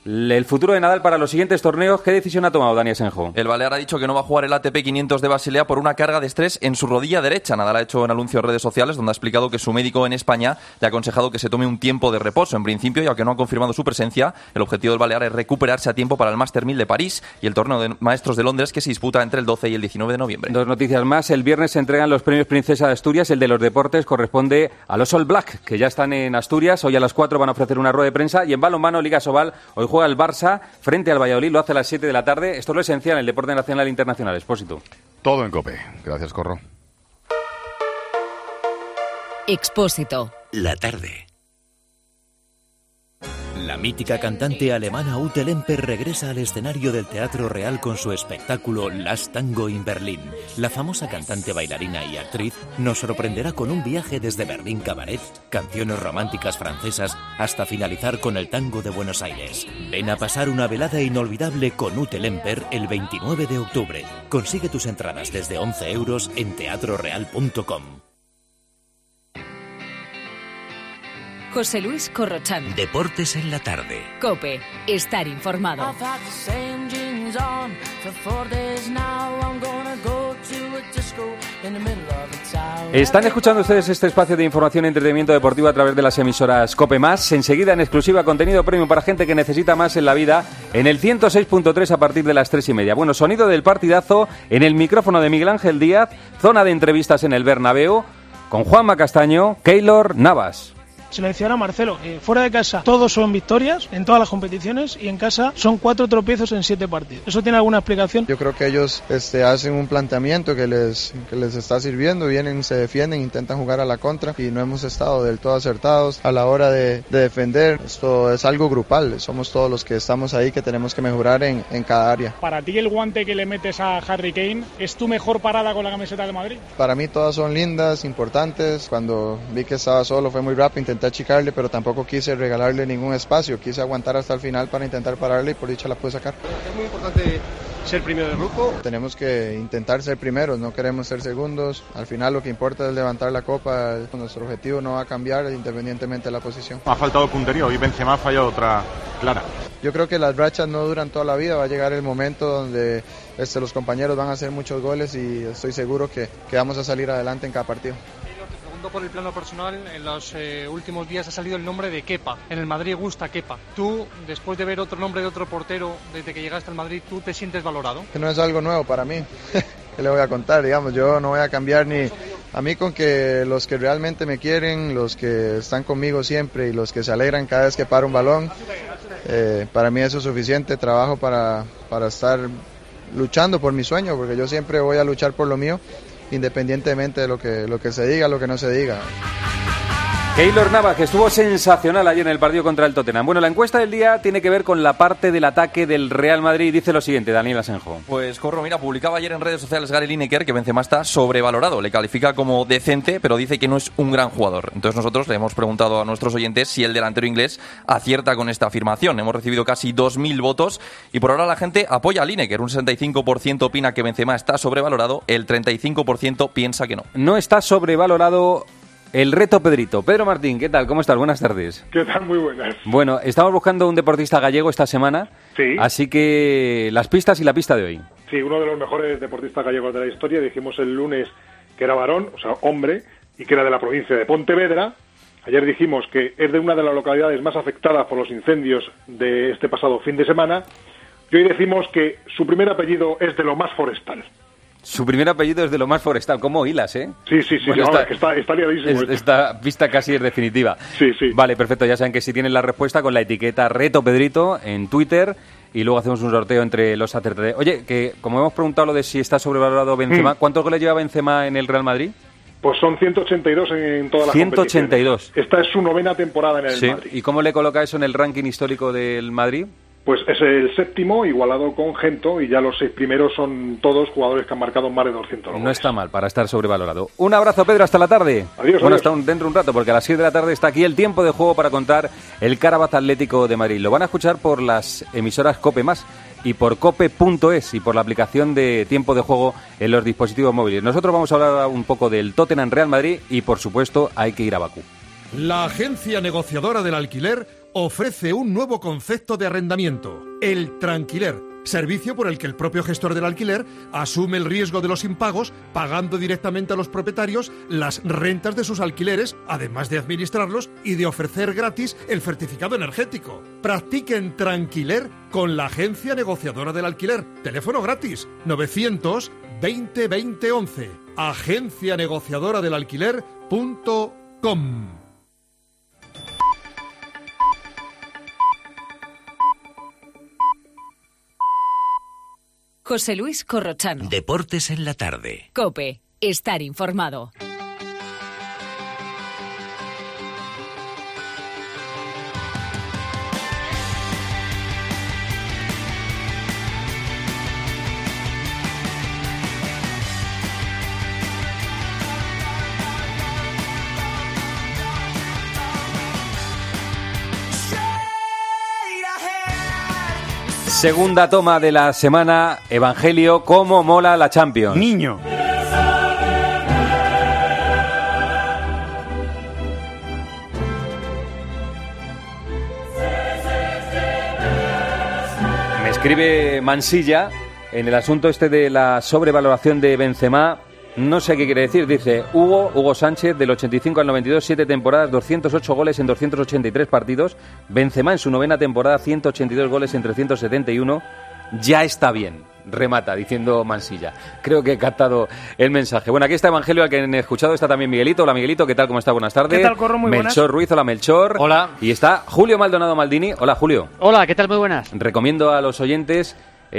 El futuro de Nadal para los siguientes torneos, ¿qué decisión ha tomado Dani Asenjo? El balear ha dicho que no va a jugar el A T P quinientos de Basilea por una carga de estrés en su rodilla derecha. Nadal ha hecho un anuncio en redes sociales donde ha explicado que su médico en España le ha aconsejado que se tome un tiempo de reposo. En principio, y aunque no ha confirmado su presencia, el objetivo del balear es recuperarse a tiempo para el Master mil de París y el torneo de maestros de Londres que se disputa entre el doce y el diecinueve de noviembre. Dos noticias más. El viernes se entregan los premios Princesa de Asturias. El de los deportes corresponde a los All Black, que ya están en Asturias. Hoy a las cuatro van a ofrecer una rueda de prensa. Y en balonmano, Liga Sobal, hoy juega el Barça frente al Valladolid, lo hace a las siete de la tarde. Esto es lo esencial en el deporte nacional e internacional. Expósito. Todo en COPE. Gracias, Corro. Expósito. La tarde. La mítica cantante alemana Ute Lemper regresa al escenario del Teatro Real con su espectáculo Last Tango in Berlin. La famosa cantante, bailarina y actriz nos sorprenderá con un viaje desde Berlín Cabaret, canciones románticas francesas, hasta finalizar con el tango de Buenos Aires. Ven a pasar una velada inolvidable con Ute Lemper el veintinueve de octubre. Consigue tus entradas desde once euros en teatro real punto com. José Luis Corrochano. Deportes en la tarde. COPE. Estar informado. Están escuchando ustedes este espacio de información y entretenimiento deportivo a través de las emisoras COPE Más. Enseguida, en exclusiva, contenido premium para gente que necesita más en la vida, en el ciento seis punto tres a partir de las tres y media. Bueno, sonido del partidazo en el micrófono de Miguel Ángel Díaz, zona de entrevistas en el Bernabéu, con Juanma Castaño, Keylor Navas. Se lo decía ahora Marcelo, eh, fuera de casa todos son victorias en todas las competiciones y en casa son cuatro tropiezos en siete partidos. ¿Eso tiene alguna explicación? Yo creo que ellos este, hacen un planteamiento que les, que les está sirviendo, vienen, se defienden, intentan jugar a la contra y no hemos estado del todo acertados a la hora de, de defender. Esto es algo grupal, somos todos los que estamos ahí que tenemos que mejorar en, en cada área. Para ti el guante que le metes a Harry Kane, ¿es tu mejor parada con la camiseta del Madrid? Para mí todas son lindas, importantes. Cuando vi que estaba solo fue muy rápido, intenté achicarle, pero tampoco quise regalarle ningún espacio, quise aguantar hasta el final para intentar pararle y por dicha la pude sacar. Es muy importante ser primero del grupo. Tenemos que intentar ser primeros, no queremos ser segundos. Al final lo que importa es levantar la copa, nuestro objetivo no va a cambiar independientemente de la posición. Ha faltado puntería, hoy Benzema ha fallado otra clara. Yo creo que las rachas no duran toda la vida, va a llegar el momento donde este, los compañeros van a hacer muchos goles y estoy seguro que, que vamos a salir adelante en cada partido. Por el plano personal, en los eh, últimos días ha salido el nombre de Kepa. En el Madrid gusta Kepa. Tú, después de ver otro nombre de otro portero desde que llegaste al Madrid, ¿tú te sientes valorado? Que no es algo nuevo para mí. ¿Qué le voy a contar? Digamos, yo no voy a cambiar ni a mí con que los que realmente me quieren, los que están conmigo siempre y los que se alegran cada vez que paro un balón. Eh, para mí eso es suficiente. Trabajo para, para estar luchando por mi sueño, porque yo siempre voy a luchar por lo mío, independientemente de lo que, lo que se diga, lo que no se diga. Keylor Navas, que estuvo sensacional ayer en el partido contra el Tottenham. Bueno, la encuesta del día tiene que ver con la parte del ataque del Real Madrid. Dice lo siguiente, Daniel Asenjo. Pues Corro, mira, publicaba ayer en redes sociales Gary Lineker que Benzema está sobrevalorado. Le califica como decente, pero dice que no es un gran jugador. Entonces nosotros le hemos preguntado a nuestros oyentes si el delantero inglés acierta con esta afirmación. Hemos recibido casi dos mil votos y por ahora la gente apoya a Lineker. Un sesenta y cinco por ciento opina que Benzema está sobrevalorado, el treinta y cinco por ciento piensa que no. No está sobrevalorado el reto Pedrito. Pedro Martín, ¿qué tal? ¿Cómo estás? Buenas tardes. ¿Qué tal? Muy buenas. Bueno, estamos buscando un deportista gallego esta semana. Sí. Así que las pistas y la pista de hoy. Sí, uno de los mejores deportistas gallegos de la historia. Dijimos el lunes que era varón, o sea, hombre, y que era de la provincia de Pontevedra. Ayer dijimos que es de una de las localidades más afectadas por los incendios de este pasado fin de semana. Y hoy decimos que su primer apellido es de lo más forestal. Su primer apellido es de lo más forestal, como hilas, ¿eh? Sí, sí, sí, bueno, no, está, que está, está liadísimo. Es, esta pista casi es definitiva. Sí, sí. Vale, perfecto, ya saben que si tienen la respuesta con la etiqueta Reto Pedrito en Twitter y luego hacemos un sorteo entre los acertados. Oye, que como hemos preguntado lo de si está sobrevalorado Benzema, mm. ¿cuántos goles lleva Benzema en el Real Madrid? Pues son ciento ochenta y dos en todas las ciento ochenta y dos. Esta es su novena temporada en el sí. Madrid. ¿Y cómo le coloca eso en el ranking histórico del Madrid? Pues es el séptimo, igualado con Gento, y ya los seis primeros son todos jugadores que han marcado más de doscientos goles. No está mal para estar sobrevalorado. Un abrazo, Pedro, hasta la tarde. Adiós. Bueno, adiós. hasta un, dentro de un rato, porque a las siete de la tarde está aquí el tiempo de juego para contar el Carabaz Atlético de Madrid. Lo van a escuchar por las emisoras COPE Más y por cope punto es y por la aplicación de tiempo de juego en los dispositivos móviles. Nosotros vamos a hablar un poco del Tottenham Real Madrid y, por supuesto, hay que ir a Bakú. La agencia negociadora del alquiler ofrece un nuevo concepto de arrendamiento, el tranquiler, servicio por el que el propio gestor del alquiler asume el riesgo de los impagos, pagando directamente a los propietarios las rentas de sus alquileres, además de administrarlos y de ofrecer gratis el certificado energético. Practiquen tranquiler con la agencia negociadora del alquiler. Teléfono gratis novecientos veinte veinte once. agencia negociadora del alquiler punto com. José Luis Corrochano. Deportes en la tarde. COPE. Estar informado. Segunda toma de la semana, Evangelio, ¿cómo mola la Champions? Niño. Me escribe Mansilla en el asunto este de la sobrevaloración de Benzema. No sé qué quiere decir. Dice Hugo, Hugo Sánchez, del ochenta y cinco al noventa y dos, siete temporadas, doscientos ocho goles en doscientos ochenta y tres partidos. Benzema en su novena temporada, ciento ochenta y dos goles en trescientos setenta y uno. Ya está bien, remata diciendo Mansilla. Creo que he captado el mensaje. Bueno, aquí está Evangelio, al que han escuchado. Está también Miguelito. Hola, Miguelito, ¿qué tal? ¿Cómo está? Buenas tardes. ¿Qué tal, Corro? Muy buenas. Melchor Ruiz, hola, Melchor. Hola. Y está Julio Maldonado Maldini. Hola, Julio. Hola, ¿qué tal? Muy buenas. Recomiendo a los oyentes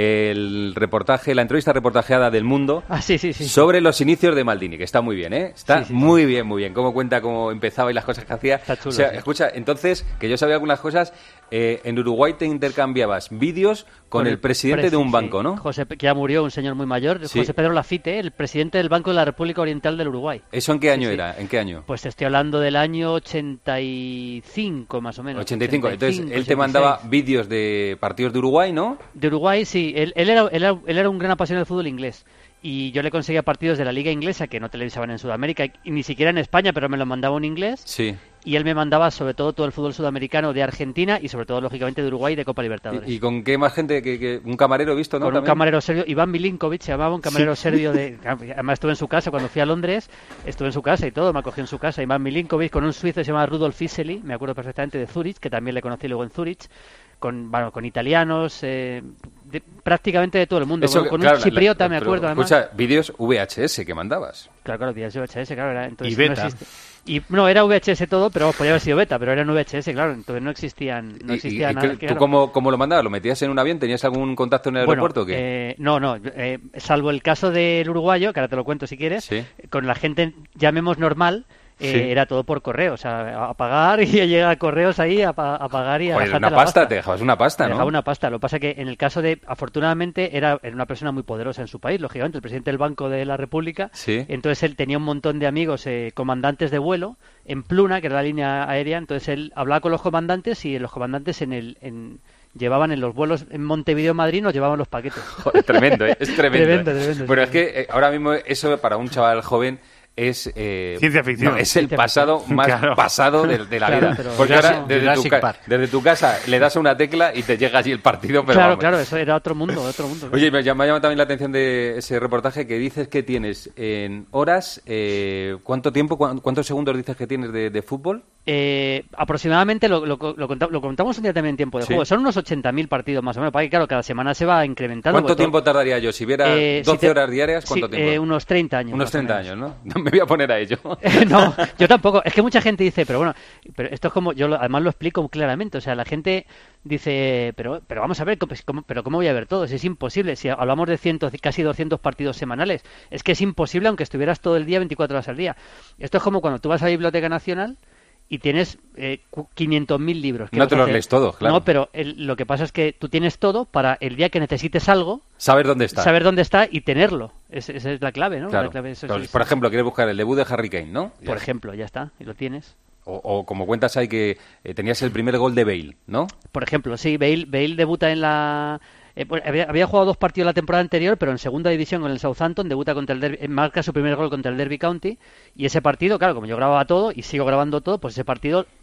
el reportaje, la entrevista reportajeada del Mundo ah, sí, sí, sí. sobre los inicios de Maldini, que está muy bien, ¿eh? Está sí, sí, muy sí. bien, muy bien. Cómo cuenta, cómo empezaba y las cosas que hacía. Está chulo, o sea, sí. escucha, entonces, que yo sabía algunas cosas, eh, en Uruguay te intercambiabas vídeos con, con el, el presidente presi- de un banco, ¿no? Sí. José, que ya murió, un señor muy mayor, sí. José Pedro Lafite, el presidente del Banco de la República Oriental del Uruguay. ¿Eso en qué año sí, era? sí. ¿En qué año? Pues te estoy hablando del año ochenta y cinco, más o menos. ochenta y cinco, ochenta y cinco, entonces él ochenta y seis. te mandaba vídeos de partidos de Uruguay, ¿no? De Uruguay, sí. Él, él, era, él, era, él era un gran apasionado del fútbol inglés. Y yo le conseguía partidos de la Liga Inglesa que no televisaban en Sudamérica y ni siquiera en España, pero me lo mandaba un inglés. Sí. Y él me mandaba sobre todo todo el fútbol sudamericano de Argentina y sobre todo, lógicamente, de Uruguay y de Copa Libertadores. ¿Y, y con qué más gente? que, que Un camarero he visto, ¿no? Con ¿También? un camarero serbio, Iván Milinkovic se llamaba, un camarero sí. serbio de... Además estuve en su casa cuando fui a Londres, estuve en su casa y todo, me acogió en su casa. Iván Milinkovic, con un suizo que se llama Rudolf Iseli, me acuerdo perfectamente, de Zurich, que también le conocí luego en Zurich, con, bueno, con italianos, eh, de, prácticamente de todo el mundo, Eso, con, con claro, un chipriota, la, la, me acuerdo, además. Escucha, vídeos V H S que mandabas. Claro, claro, vídeos V H S, claro. Era, entonces y beta. No existe... Y no, era V H S todo, pero podía haber sido beta, pero era en V H S, claro, entonces no existían, no existía y, y, nada. ¿Tú que, claro. cómo, cómo lo mandabas? ¿Lo metías en un avión? ¿Tenías algún contacto en el bueno, aeropuerto o qué? Eh, no, no, eh, salvo el caso del uruguayo, que ahora te lo cuento si quieres, ¿Sí? con la gente, llamemos normal, eh, sí. era todo por correo, o sea, a pagar y llega correos ahí a, a pagar y a Joder, una la pasta, pasta, te dejabas una pasta, te ¿no? dejaba una pasta, lo que pasa es que en el caso de, afortunadamente, era, era una persona muy poderosa en su país, lógicamente, el presidente del Banco de la República, sí. Entonces él tenía un montón de amigos, eh, comandantes de vuelo, en Pluna, que era la línea aérea, entonces él hablaba con los comandantes y los comandantes en el... En, llevaban en los vuelos en Montevideo, Madrid, nos llevaban los paquetes. Joder, tremendo, ¿eh? Es tremendo. tremendo, ¿eh? tremendo. Bueno, sí. es que eh, ahora mismo eso para un chaval joven es eh, ciencia ficción. No, es el ciencia pasado ficción. más claro. pasado de, de la claro, vida. pero Porque ahora desde tu, ca- desde tu casa le das a una tecla y te llega allí el partido. Pero claro, vamos. claro, eso era otro mundo, otro mundo. Oye, me llama, me llama también la atención de ese reportaje que dices que tienes en horas, eh, ¿cuánto tiempo, cu- cuántos segundos dices que tienes de, de fútbol? Eh, aproximadamente, lo, lo, lo, contamos, lo contamos un día también en tiempo de ¿Sí? juego, son unos ochenta mil partidos más o menos, para que claro, cada semana se va incrementando. ¿Cuánto tiempo todo... tardaría yo? Si viera eh, doce si te... horas diarias, ¿cuánto sí, tiempo? Eh, unos treinta años. Unos treinta años, ¿no? No me voy a poner a ello. No, yo tampoco. Es que mucha gente dice, pero bueno, pero esto es como, yo lo, además lo explico claramente, o sea, la gente dice, pero pero vamos a ver, ¿cómo, pero ¿cómo voy a ver todo? Si es imposible, si hablamos de cientos, casi doscientos partidos semanales, es que es imposible aunque estuvieras todo el día, veinticuatro horas al día. Esto es como cuando tú vas a la Biblioteca Nacional y tienes eh, quinientos mil libros. No te los lees todos, claro. No, pero el, lo que pasa es que tú tienes todo para el día que necesites algo... Saber dónde está. Saber dónde está y tenerlo. Es, esa es la clave, ¿no? Claro. La clave, eso, Por, es, por ejemplo, quieres buscar el debut de Harry Kane, ¿no? Por ejemplo, ya está, y lo tienes. O, o como cuentas ahí que eh, tenías el primer gol de Bale, ¿no? Por ejemplo, sí, Bale, Bale debuta en la... Eh, había, había jugado dos partidos la temporada anterior, pero en segunda división con el Southampton, debuta contra el Derby, marca su primer gol contra el Derby County, y ese partido, claro, como yo grababa todo y sigo grabando todo, pues ese partido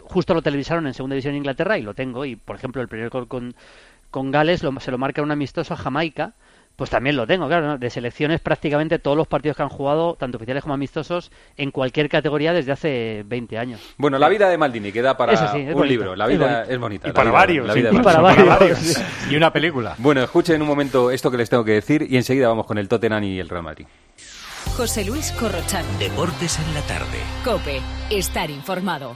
justo lo televisaron en segunda división en Inglaterra y lo tengo, y por ejemplo el primer gol con, con Gales lo, se lo marca un amistoso a Jamaica, pues también lo tengo, claro, ¿no? De selecciones prácticamente todos los partidos que han jugado, tanto oficiales como amistosos, en cualquier categoría desde hace veinte años. Bueno, la vida de Maldini queda para Eso sí, es un bonito, libro. La es vida bonito. es bonita. Y la para vida- varios, la vida sí, de y para Maldini. varios. Y una película. Bueno, escuchen un momento esto que les tengo que decir y enseguida vamos con el Tottenham y el Real Madrid. José Luis Corrochano. Deportes en la tarde. COPE. Estar informado.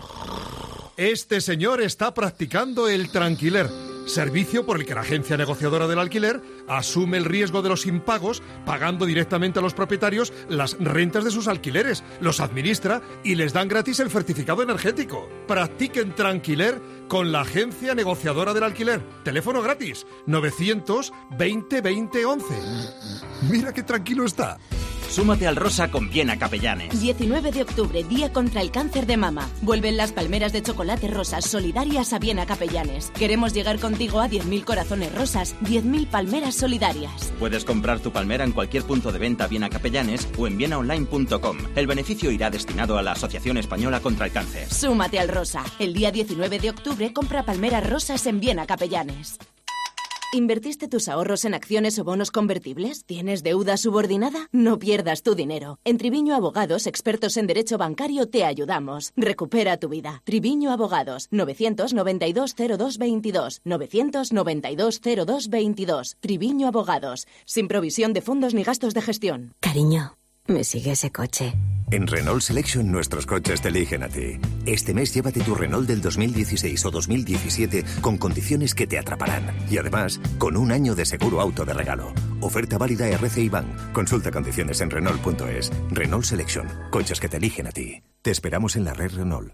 Este señor está practicando el tranquiler, servicio por el que la agencia negociadora del alquiler asume el riesgo de los impagos, pagando directamente a los propietarios las rentas de sus alquileres, los administra y les dan gratis el certificado energético. Practiquen tranquiler con la agencia negociadora del alquiler. Teléfono gratis, novecientos veinte veinte once. Mira qué tranquilo está. Súmate al Rosa con Viena Capellanes. diecinueve de octubre, Día contra el Cáncer de Mama. Vuelven las palmeras de chocolate rosas solidarias a Viena Capellanes. Queremos llegar contigo a diez mil corazones rosas, diez mil palmeras solidarias. Puedes comprar tu palmera en cualquier punto de venta Viena Capellanes o en viena online punto com. El beneficio irá destinado a la Asociación Española contra el Cáncer. Súmate al Rosa. El día diecinueve de octubre, compra palmeras rosas en Viena Capellanes. ¿Invertiste tus ahorros en acciones o bonos convertibles? ¿Tienes deuda subordinada? No pierdas tu dinero. En Triviño Abogados, expertos en derecho bancario, te ayudamos. Recupera tu vida. Triviño Abogados, novecientos noventa y dos cero dos veintidós, novecientos noventa y dos cero dos veintidós. Triviño Abogados, sin provisión de fondos ni gastos de gestión. Cariño, ¿me sigue ese coche? En Renault Selection nuestros coches te eligen a ti. Este mes llévate tu Renault del dos mil dieciséis o dos mil diecisiete con condiciones que te atraparán. Y además, con un año de seguro auto de regalo. Oferta válida R C I Bank. Consulta condiciones en Renault punto es. Renault Selection. Coches que te eligen a ti. Te esperamos en la red Renault.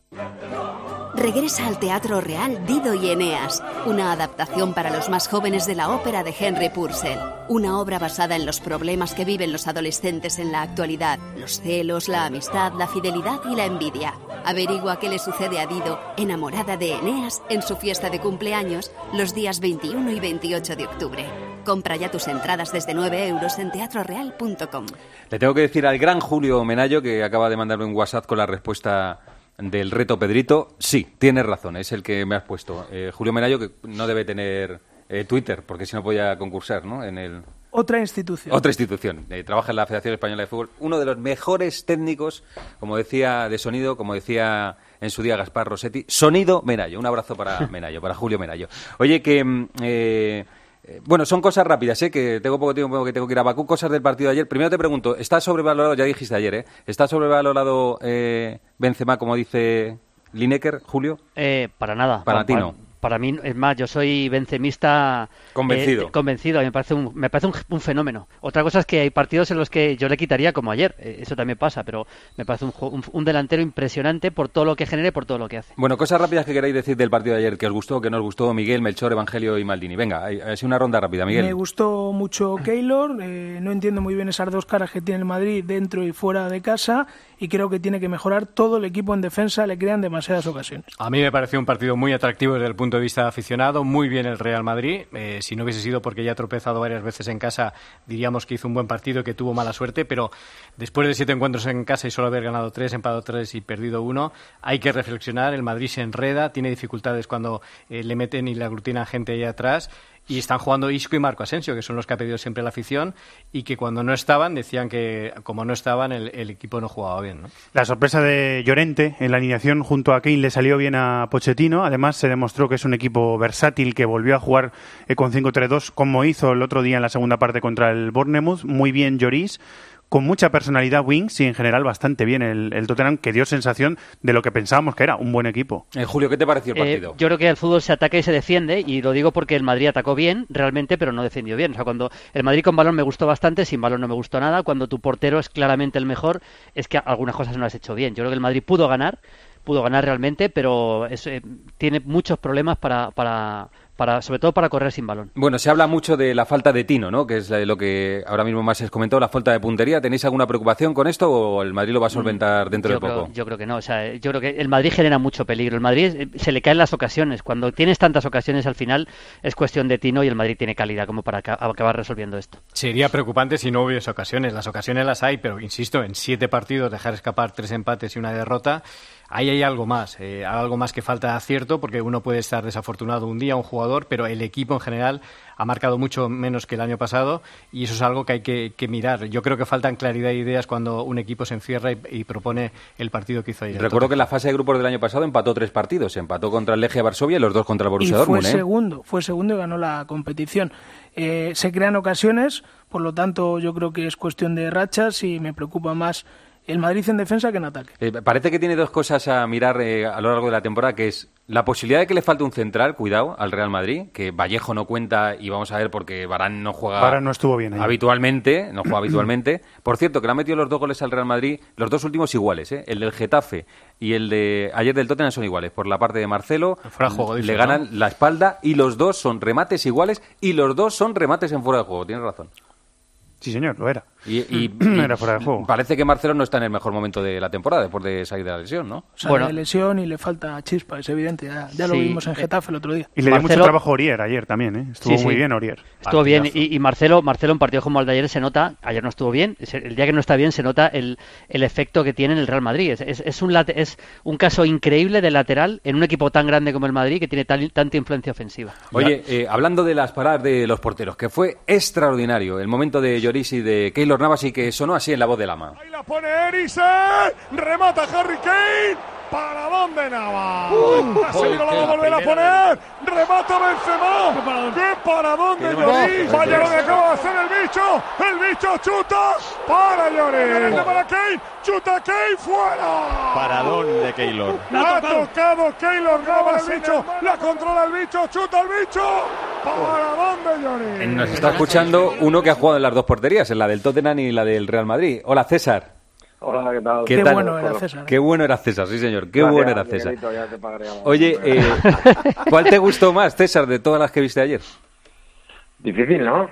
Regresa al Teatro Real Dido y Eneas, una adaptación para los más jóvenes de la ópera de Henry Purcell. Una obra basada en los problemas que viven los adolescentes en la actualidad, los celos, la amistad, la fidelidad y la envidia. Averigua qué le sucede a Dido, enamorada de Eneas, en su fiesta de cumpleaños, los días veintiuno y veintiocho de octubre. Compra ya tus entradas desde nueve euros en teatro real punto com. Le tengo que decir al gran Julio Menayo, que acaba de mandarme un WhatsApp con la respuesta del reto Pedrito. Sí, tienes razón, es el que me has puesto. Eh, Julio Menayo, que no debe tener eh, Twitter, porque si no podía concursar, ¿no? En el... Otra institución. Otra institución. Eh, trabaja en la Federación Española de Fútbol. Uno de los mejores técnicos, como decía, de sonido, como decía en su día Gaspar Rossetti. Sonido Menayo. Un abrazo para Menayo, para Julio Menayo. Oye, que... Eh, Bueno, son cosas rápidas, ¿eh? Que tengo poco tiempo, que tengo que ir a Bakú. Cosas del partido de ayer. Primero te pregunto, ¿está sobrevalorado? Ya dijiste ayer, ¿eh? ¿Está sobrevalorado eh, Benzema, como dice Lineker, Julio? Eh, para nada. Para no, ti para, no. Para mí, es más, yo soy benzemista... Convencido. Eh, convencido, me parece, un, me parece un, un fenómeno. Otra cosa es que hay partidos en los que yo le quitaría, como ayer. Eh, eso también pasa, pero me parece un, un, un delantero impresionante por todo lo que genera y por todo lo que hace. Bueno, cosas rápidas que queráis decir del partido de ayer, que os gustó, que no os gustó, Miguel, Melchor, Evangelio y Maldini. Venga, así una ronda rápida, Miguel. Me gustó mucho Keylor, eh, no entiendo muy bien esas dos caras que tiene el Madrid dentro y fuera de casa, y creo que tiene que mejorar todo el equipo en defensa, le crean demasiadas ocasiones. A mí me pareció un partido muy atractivo desde el punto de vista aficionado, muy bien el Real Madrid. Eh, si no hubiese sido porque ya ha tropezado varias veces en casa, diríamos que hizo un buen partido y que tuvo mala suerte, pero después de siete encuentros en casa y solo haber ganado tres, empatado tres y perdido uno, hay que reflexionar. El Madrid se enreda, tiene dificultades cuando eh, le meten y le aglutinan gente ahí atrás. Y están jugando Isco y Marco Asensio, que son los que ha pedido siempre la afición, y que cuando no estaban decían que como no estaban el, el equipo no jugaba bien, ¿no? La sorpresa de Llorente en la alineación junto a Kane le salió bien a Pochettino. Además se demostró que es un equipo versátil, que volvió a jugar eh, con cinco tres dos como hizo el otro día en la segunda parte contra el Bournemouth. Muy bien Lloris, con mucha personalidad Wings y en general bastante bien el, el Tottenham, que dio sensación de lo que pensábamos que era un buen equipo. Eh, Julio, ¿qué te pareció el partido? Eh, yo creo que el fútbol se ataca y se defiende, y lo digo porque el Madrid atacó bien, realmente, pero no defendió bien. O sea, cuando el Madrid con balón me gustó bastante, sin balón no me gustó nada. Cuando tu portero es claramente el mejor, es que algunas cosas no las has hecho bien. Yo creo que el Madrid pudo ganar, pudo ganar realmente, pero es, eh, tiene muchos problemas para, para, para, sobre todo para correr sin balón. Bueno, se habla mucho de la falta de tino, ¿no? Que es lo que ahora mismo más se comentó, la falta de puntería. ¿Tenéis alguna preocupación con esto o el Madrid lo va a solventar dentro yo de creo, poco? Yo creo que no. O sea, yo creo que el Madrid genera mucho peligro. El Madrid se le caen las ocasiones. Cuando tienes tantas ocasiones, al final es cuestión de tino y el Madrid tiene calidad como para acabar resolviendo esto. Sería preocupante si no hubiese ocasiones. Las ocasiones las hay, pero insisto, en siete partidos dejar escapar tres empates y una derrota. Ahí hay algo más, eh, algo más que falta de acierto, porque uno puede estar desafortunado un día, un jugador, pero el equipo en general ha marcado mucho menos que el año pasado y eso es algo que hay que, que mirar. Yo creo que faltan claridad de ideas cuando un equipo se encierra y, y propone el partido que hizo ayer. Recuerdo que en la fase de grupos del año pasado empató tres partidos, empató contra el Legia Varsovia y los dos contra el Borussia y Dortmund. Fue ¿eh? segundo, fue segundo y ganó la competición. Eh, se crean ocasiones, por lo tanto yo creo que es cuestión de rachas y me preocupa más el Madrid en defensa que en ataque. Eh, parece que tiene dos cosas a mirar eh, a lo largo de la temporada, que es la posibilidad de que le falte un central, cuidado, al Real Madrid, que Vallejo no cuenta y vamos a ver porque Varane no juega Varane no estuvo bien ahí. habitualmente, no juega habitualmente. Por cierto, que le han metido los dos goles al Real Madrid, los dos últimos iguales, ¿eh? El del Getafe y el de ayer del Tottenham son iguales. Por la parte de Marcelo, fuera de juego, dice, le ganan ¿no? la espalda y los dos son remates iguales y los dos son remates en fuera de juego, tienes razón. Sí, señor, lo era. Y, y, era fuera de juego. Parece que Marcelo no está en el mejor momento de la temporada después de salir de la lesión, ¿no? Sale bueno, de lesión y le falta chispa, es evidente. Ya, ya sí, lo vimos en Getafe el otro día. Y le dio mucho trabajo a Aurier ayer también, ¿eh? Estuvo sí, muy sí. bien Aurier. Estuvo bien. Y, y Marcelo, Marcelo en partidos como el de ayer se nota, ayer no estuvo bien, el día que no está bien se nota el, el efecto que tiene en el Real Madrid. Es, es, es, un, late, es un caso increíble de lateral en un equipo tan grande como el Madrid que tiene tal, tanta influencia ofensiva. Oye, eh, hablando de las paradas de los porteros, que fue extraordinario el momento de Lloris y de Keylor Navas y que sonó así en la voz del ama. Ahí la pone Eriksen, remata Harry Kane, paradón de Navas. Uh, Casemiro la va a volver a poner, remata Benzema, qué paradón de Lloris. Vaya lo que acaba de hacer el bicho, el bicho chuta para Lloris, para Kane, chuta Kane, fuera. Paradón de Keylor. Ha tocado Keylor Navas el bicho, la controla el bicho, chuta el bicho, paradón de Lloris. Nos está escuchando uno que ha jugado en las dos porterías, en la del Tottenham y la del Real Madrid. Hola, César. Hola, ¿qué tal? ¿Qué, Qué tal? bueno era César. Qué bueno era César, sí señor. Qué Gracias, bueno era César. Miguelito, ya te pagaré algo. Oye, eh, ¿cuál te gustó más, César, de todas las que viste ayer? Difícil, ¿no?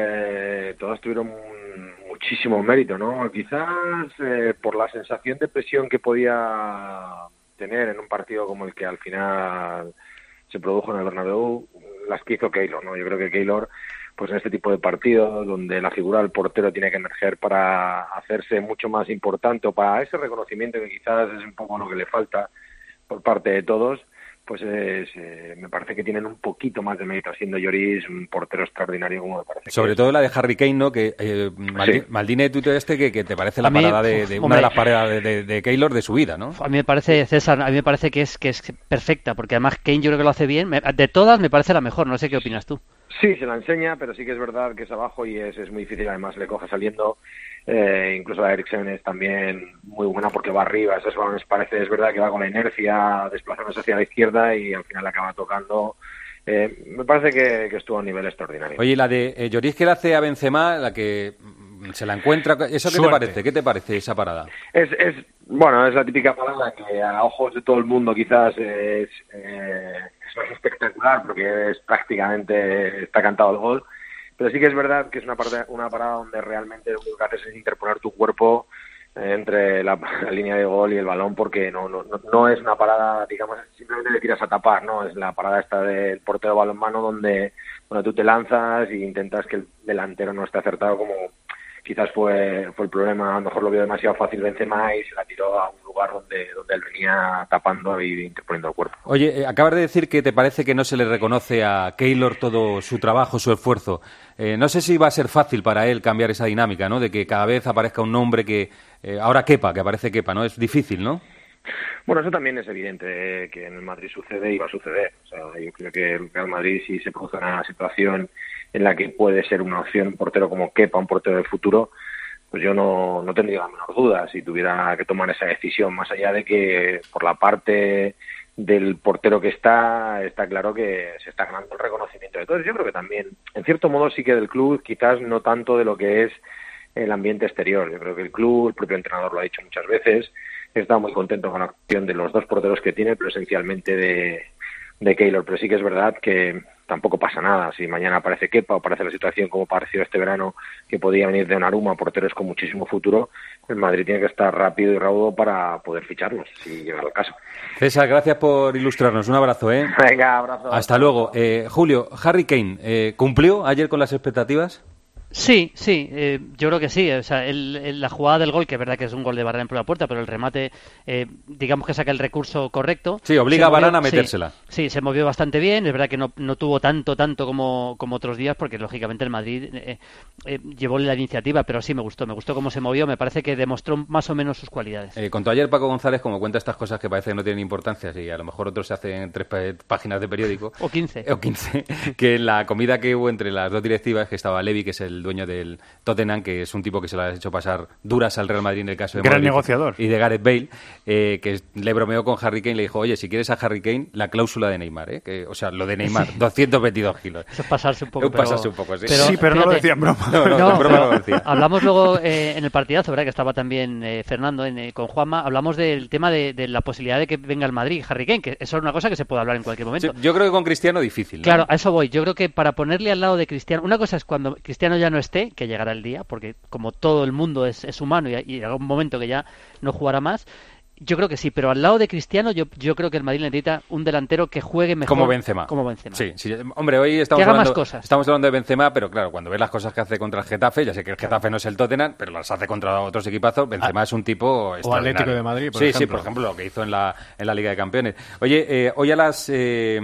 Eh, todas tuvieron muchísimo mérito, ¿no? Quizás eh, por la sensación de presión que podía tener en un partido como el que al final se produjo en el Bernabéu, las que hizo Keylor, ¿no? Yo creo que Keylor, pues en este tipo de partidos donde la figura del portero tiene que emerger para hacerse mucho más importante o para ese reconocimiento que quizás es un poco lo que le falta por parte de todos, pues es, eh, me parece que tienen un poquito más de mérito, siendo Lloris un portero extraordinario como me parece. Sobre todo la de Harry Kane, ¿no? Que eh, Maldi- Sí. Maldini tuiteó este que, que te parece la A mí, parada de, de uf, una de hombre. las paradas de, de, de Keylor de su vida, ¿no? A mí me parece, César, a mí me parece que es que es perfecta, porque además Kane yo creo que lo hace bien. Me- De todas me parece la mejor, no sé qué opinas tú. Sí, se la enseña, pero sí que es verdad que es abajo y es, es muy difícil, además le coge saliendo. Eh, incluso la Eriksen es también muy buena porque va arriba, esos balones parece, es verdad que va con la inercia, desplazándose hacia la izquierda y al final acaba tocando. Eh, me parece que, que estuvo a un nivel extraordinario. Oye, la de eh, Lloris que le hace a Benzema, la que mm, se la encuentra, ¿eso qué Suerte. te parece? ¿Qué te parece esa parada? Es, es bueno, es la típica parada que a ojos de todo el mundo quizás es, eh, es más espectacular porque es prácticamente está cantado el gol, pero sí que es verdad que es una parada, una parada donde realmente lo único que haces es interponer tu cuerpo eh, entre la, la línea de gol y el balón, porque no, no, no, no es una parada, digamos, simplemente le tiras a tapar, ¿no? Es la parada esta del portero balonmano donde, donde tú te lanzas e intentas que el delantero no esté acertado, como quizás fue, fue el problema. A lo mejor lo vio demasiado fácil Benzema y se la tiró a un lugar donde, donde él venía tapando y interponiendo el cuerpo. Oye, eh, acabas de decir que te parece que no se le reconoce a Keylor todo su trabajo, su esfuerzo. Eh, no sé si va a ser fácil para él cambiar esa dinámica, ¿no? De que cada vez aparezca un nombre que eh, ahora Kepa, que aparece Kepa, ¿no? Es difícil, ¿no? Bueno, eso también es evidente eh, que en el Madrid sucede y va a suceder. O sea, yo creo que el Real Madrid, si se produce una situación en la que puede ser una opción un portero como Kepa, un portero del futuro, pues yo no, no tendría la menor duda si tuviera que tomar esa decisión, más allá de que por la parte del portero que está, está claro que se está ganando el reconocimiento de todos. Yo creo que también, en cierto modo, sí que del club, quizás no tanto de lo que es el ambiente exterior. Yo creo que el club, el propio entrenador lo ha dicho muchas veces, está muy contento con la acción de los dos porteros que tiene, pero esencialmente de, de Keylor. Pero sí que es verdad que, tampoco pasa nada. Si mañana aparece Kepa o aparece la situación como pareció este verano, que podía venir de Donnarumma, porteros con muchísimo futuro, el Madrid tiene que estar rápido y raudo para poder ficharlos, si llega el caso. César, gracias por ilustrarnos. Un abrazo, ¿eh? Venga, abrazo. Hasta luego. Eh, Julio, Harry Kane, eh, ¿cumplió ayer con las expectativas? Sí, sí, eh, yo creo que sí. O sea, el, el, la jugada del gol, que es verdad que es un gol de Varane en propia puerta, pero el remate, eh, digamos que saca el recurso correcto. Sí, obliga se a Varane movió, a metérsela. Sí, sí, se movió bastante bien. Es verdad que no, no tuvo tanto, tanto como, como otros días, porque lógicamente el Madrid eh, eh, llevó la iniciativa, pero sí me gustó. Me gustó cómo se movió, me parece que demostró más o menos sus cualidades. Eh, contó ayer Paco González, como cuenta estas cosas que parece que no tienen importancia, y a lo mejor otros se hacen en tres páginas de periódico. O quince. O quince. Que en la comida que hubo entre las dos directivas, que estaba Levy, que es el dueño del Tottenham, que es un tipo que se lo ha hecho pasar duras al Real Madrid en el caso de Gran Modric negociador. y de Gareth Bale, eh, que le bromeó con Harry Kane, le dijo, oye, si quieres a Harry Kane, la cláusula de Neymar, ¿eh? que, o sea, lo de Neymar, doscientos veintidós kilos. Eso es pasarse un poco. Es pasarse un poco, sí. Pero, sí, pero fíjate, no lo decía en broma. No, no, no, en broma no lo decía. Hablamos luego eh, en el partidazo, ¿verdad? Que estaba también eh, Fernando en, eh, con Juanma, hablamos del tema de, de la posibilidad de que venga el Madrid, Harry Kane, que eso es una cosa que se puede hablar en cualquier momento. Sí, yo creo que con Cristiano difícil, ¿no? Claro, a eso voy. Yo creo que para ponerle al lado de Cristiano, una cosa es cuando Cristiano ya no esté, que llegará el día, porque como todo el mundo es, es humano y, y en algún momento que ya no jugará más. Yo creo que sí, pero al lado de Cristiano yo, yo creo que el Madrid necesita un delantero que juegue mejor. Como Benzema. Como Benzema. Sí, sí. Hombre, hoy estamos que haga hablando, más cosas. estamos hablando de Benzema, pero claro, cuando ves las cosas que hace contra el Getafe, ya sé que el Getafe no es el Tottenham, pero las hace contra otros equipazos, Benzema ah, es un tipo extraordinario. O Atlético de Madrid, por sí, ejemplo. Sí, por ejemplo, lo que hizo en la, en la Liga de Campeones. Oye, eh, hoy a las... Eh,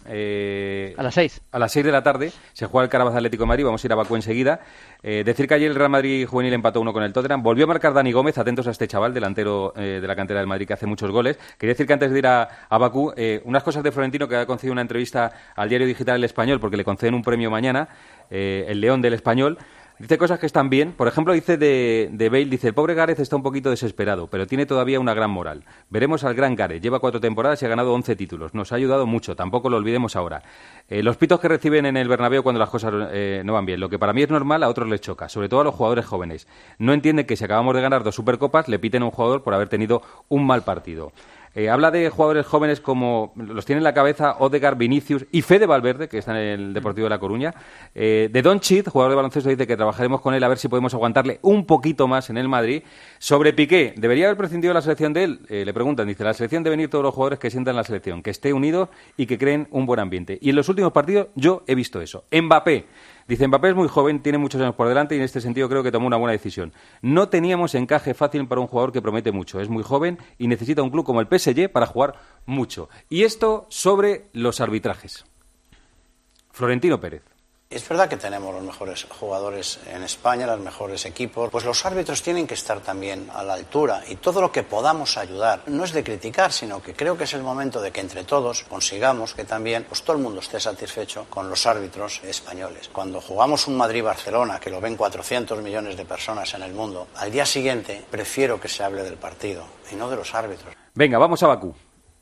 eh, a las seis. A las seis de la tarde se juega el Carabas Atlético de Madrid, vamos a ir a Bakú enseguida. Eh, decir que ayer el Real Madrid juvenil empató uno con el Tottenham, volvió a marcar Dani Gómez, atentos a este chaval, delantero eh, de la cantera del Madrid que hace muchos goles. Quería decir que antes de ir a, a Bakú, eh, unas cosas de Florentino, que ha concedido una entrevista al diario digital El Español, porque le conceden un premio mañana, eh, el León del Español. Dice cosas que están bien. Por ejemplo, dice de, de Bale, dice, el pobre Gareth está un poquito desesperado, pero tiene todavía una gran moral. Veremos al gran Gareth. Lleva cuatro temporadas y ha ganado once títulos. Nos ha ayudado mucho, tampoco lo olvidemos ahora. Eh, los pitos que reciben en el Bernabéu cuando las cosas eh, no van bien. Lo que para mí es normal, a otros les choca, sobre todo a los jugadores jóvenes. No entienden que si acabamos de ganar dos Supercopas, le piten a un jugador por haber tenido un mal partido. Eh, habla de jugadores jóvenes como los tiene en la cabeza Odegaard, Vinicius y Fede Valverde, que está en el Deportivo de La Coruña. Eh, de Don Chid, jugador de baloncesto, dice que trabajaremos con él a ver si podemos aguantarle un poquito más en el Madrid. Sobre Piqué, ¿debería haber prescindido de la selección de él? Eh, le preguntan, dice, la selección deben ir todos los jugadores que sientan la selección, que esté unido y que creen un buen ambiente. Y en los últimos partidos yo he visto eso. Mbappé. Dice, Mbappé es muy joven, tiene muchos años por delante y en este sentido creo que tomó una buena decisión. No teníamos encaje fácil para un jugador que promete mucho. Es muy joven y necesita un club como el P S G para jugar mucho. Y esto sobre los arbitrajes. Florentino Pérez. Es verdad que tenemos los mejores jugadores en España, los mejores equipos, pues los árbitros tienen que estar también a la altura y todo lo que podamos ayudar, no es de criticar, sino que creo que es el momento de que entre todos consigamos que también pues, todo el mundo esté satisfecho con los árbitros españoles. Cuando jugamos un Madrid-Barcelona, que lo ven cuatrocientos millones de personas en el mundo, al día siguiente prefiero que se hable del partido y no de los árbitros. Venga, vamos a Bakú.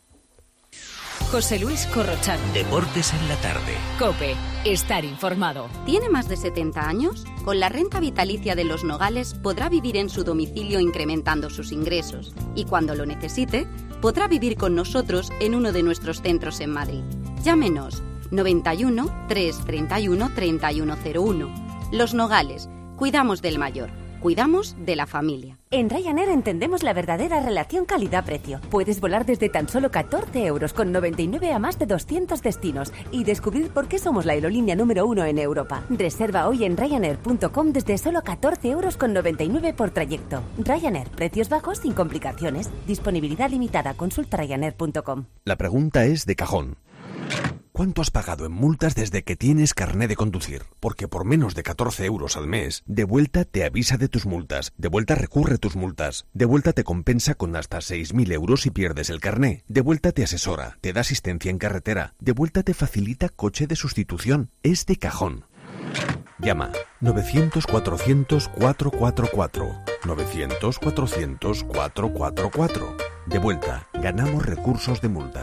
José Luis Corrochano. Deportes en la tarde. COPE. Estar informado. ¿Tiene más de setenta años? Con la renta vitalicia de Los Nogales podrá vivir en su domicilio incrementando sus ingresos. Y cuando lo necesite, podrá vivir con nosotros en uno de nuestros centros en Madrid. Llámenos noventa y uno, trescientos treinta y uno, treinta y uno cero uno. Los Nogales. Cuidamos del mayor. Cuidamos de la familia. En Ryanair entendemos la verdadera relación calidad-precio. Puedes volar desde tan solo catorce euros con noventa y nueve a más de doscientos destinos y descubrir por qué somos la aerolínea número uno en Europa. Reserva hoy en Ryanair punto com desde solo catorce euros con noventa y nueve por trayecto. Ryanair, precios bajos sin complicaciones. Disponibilidad limitada. Consulta Ryanair punto com. La pregunta es de cajón. ¿Cuánto has pagado en multas desde que tienes carné de conducir? Porque por menos de catorce euros al mes, Devuelta te avisa de tus multas, Devuelta recurre tus multas, Devuelta te compensa con hasta seis mil euros si pierdes el carné, Devuelta te asesora, te da asistencia en carretera, Devuelta te facilita coche de sustitución. Es de cajón. Llama novecientos, cuatrocientos, cuatrocientos cuarenta y cuatro. novecientos, cuatrocientos, cuatrocientos cuarenta y cuatro. Devuelta. Ganamos recursos de multas.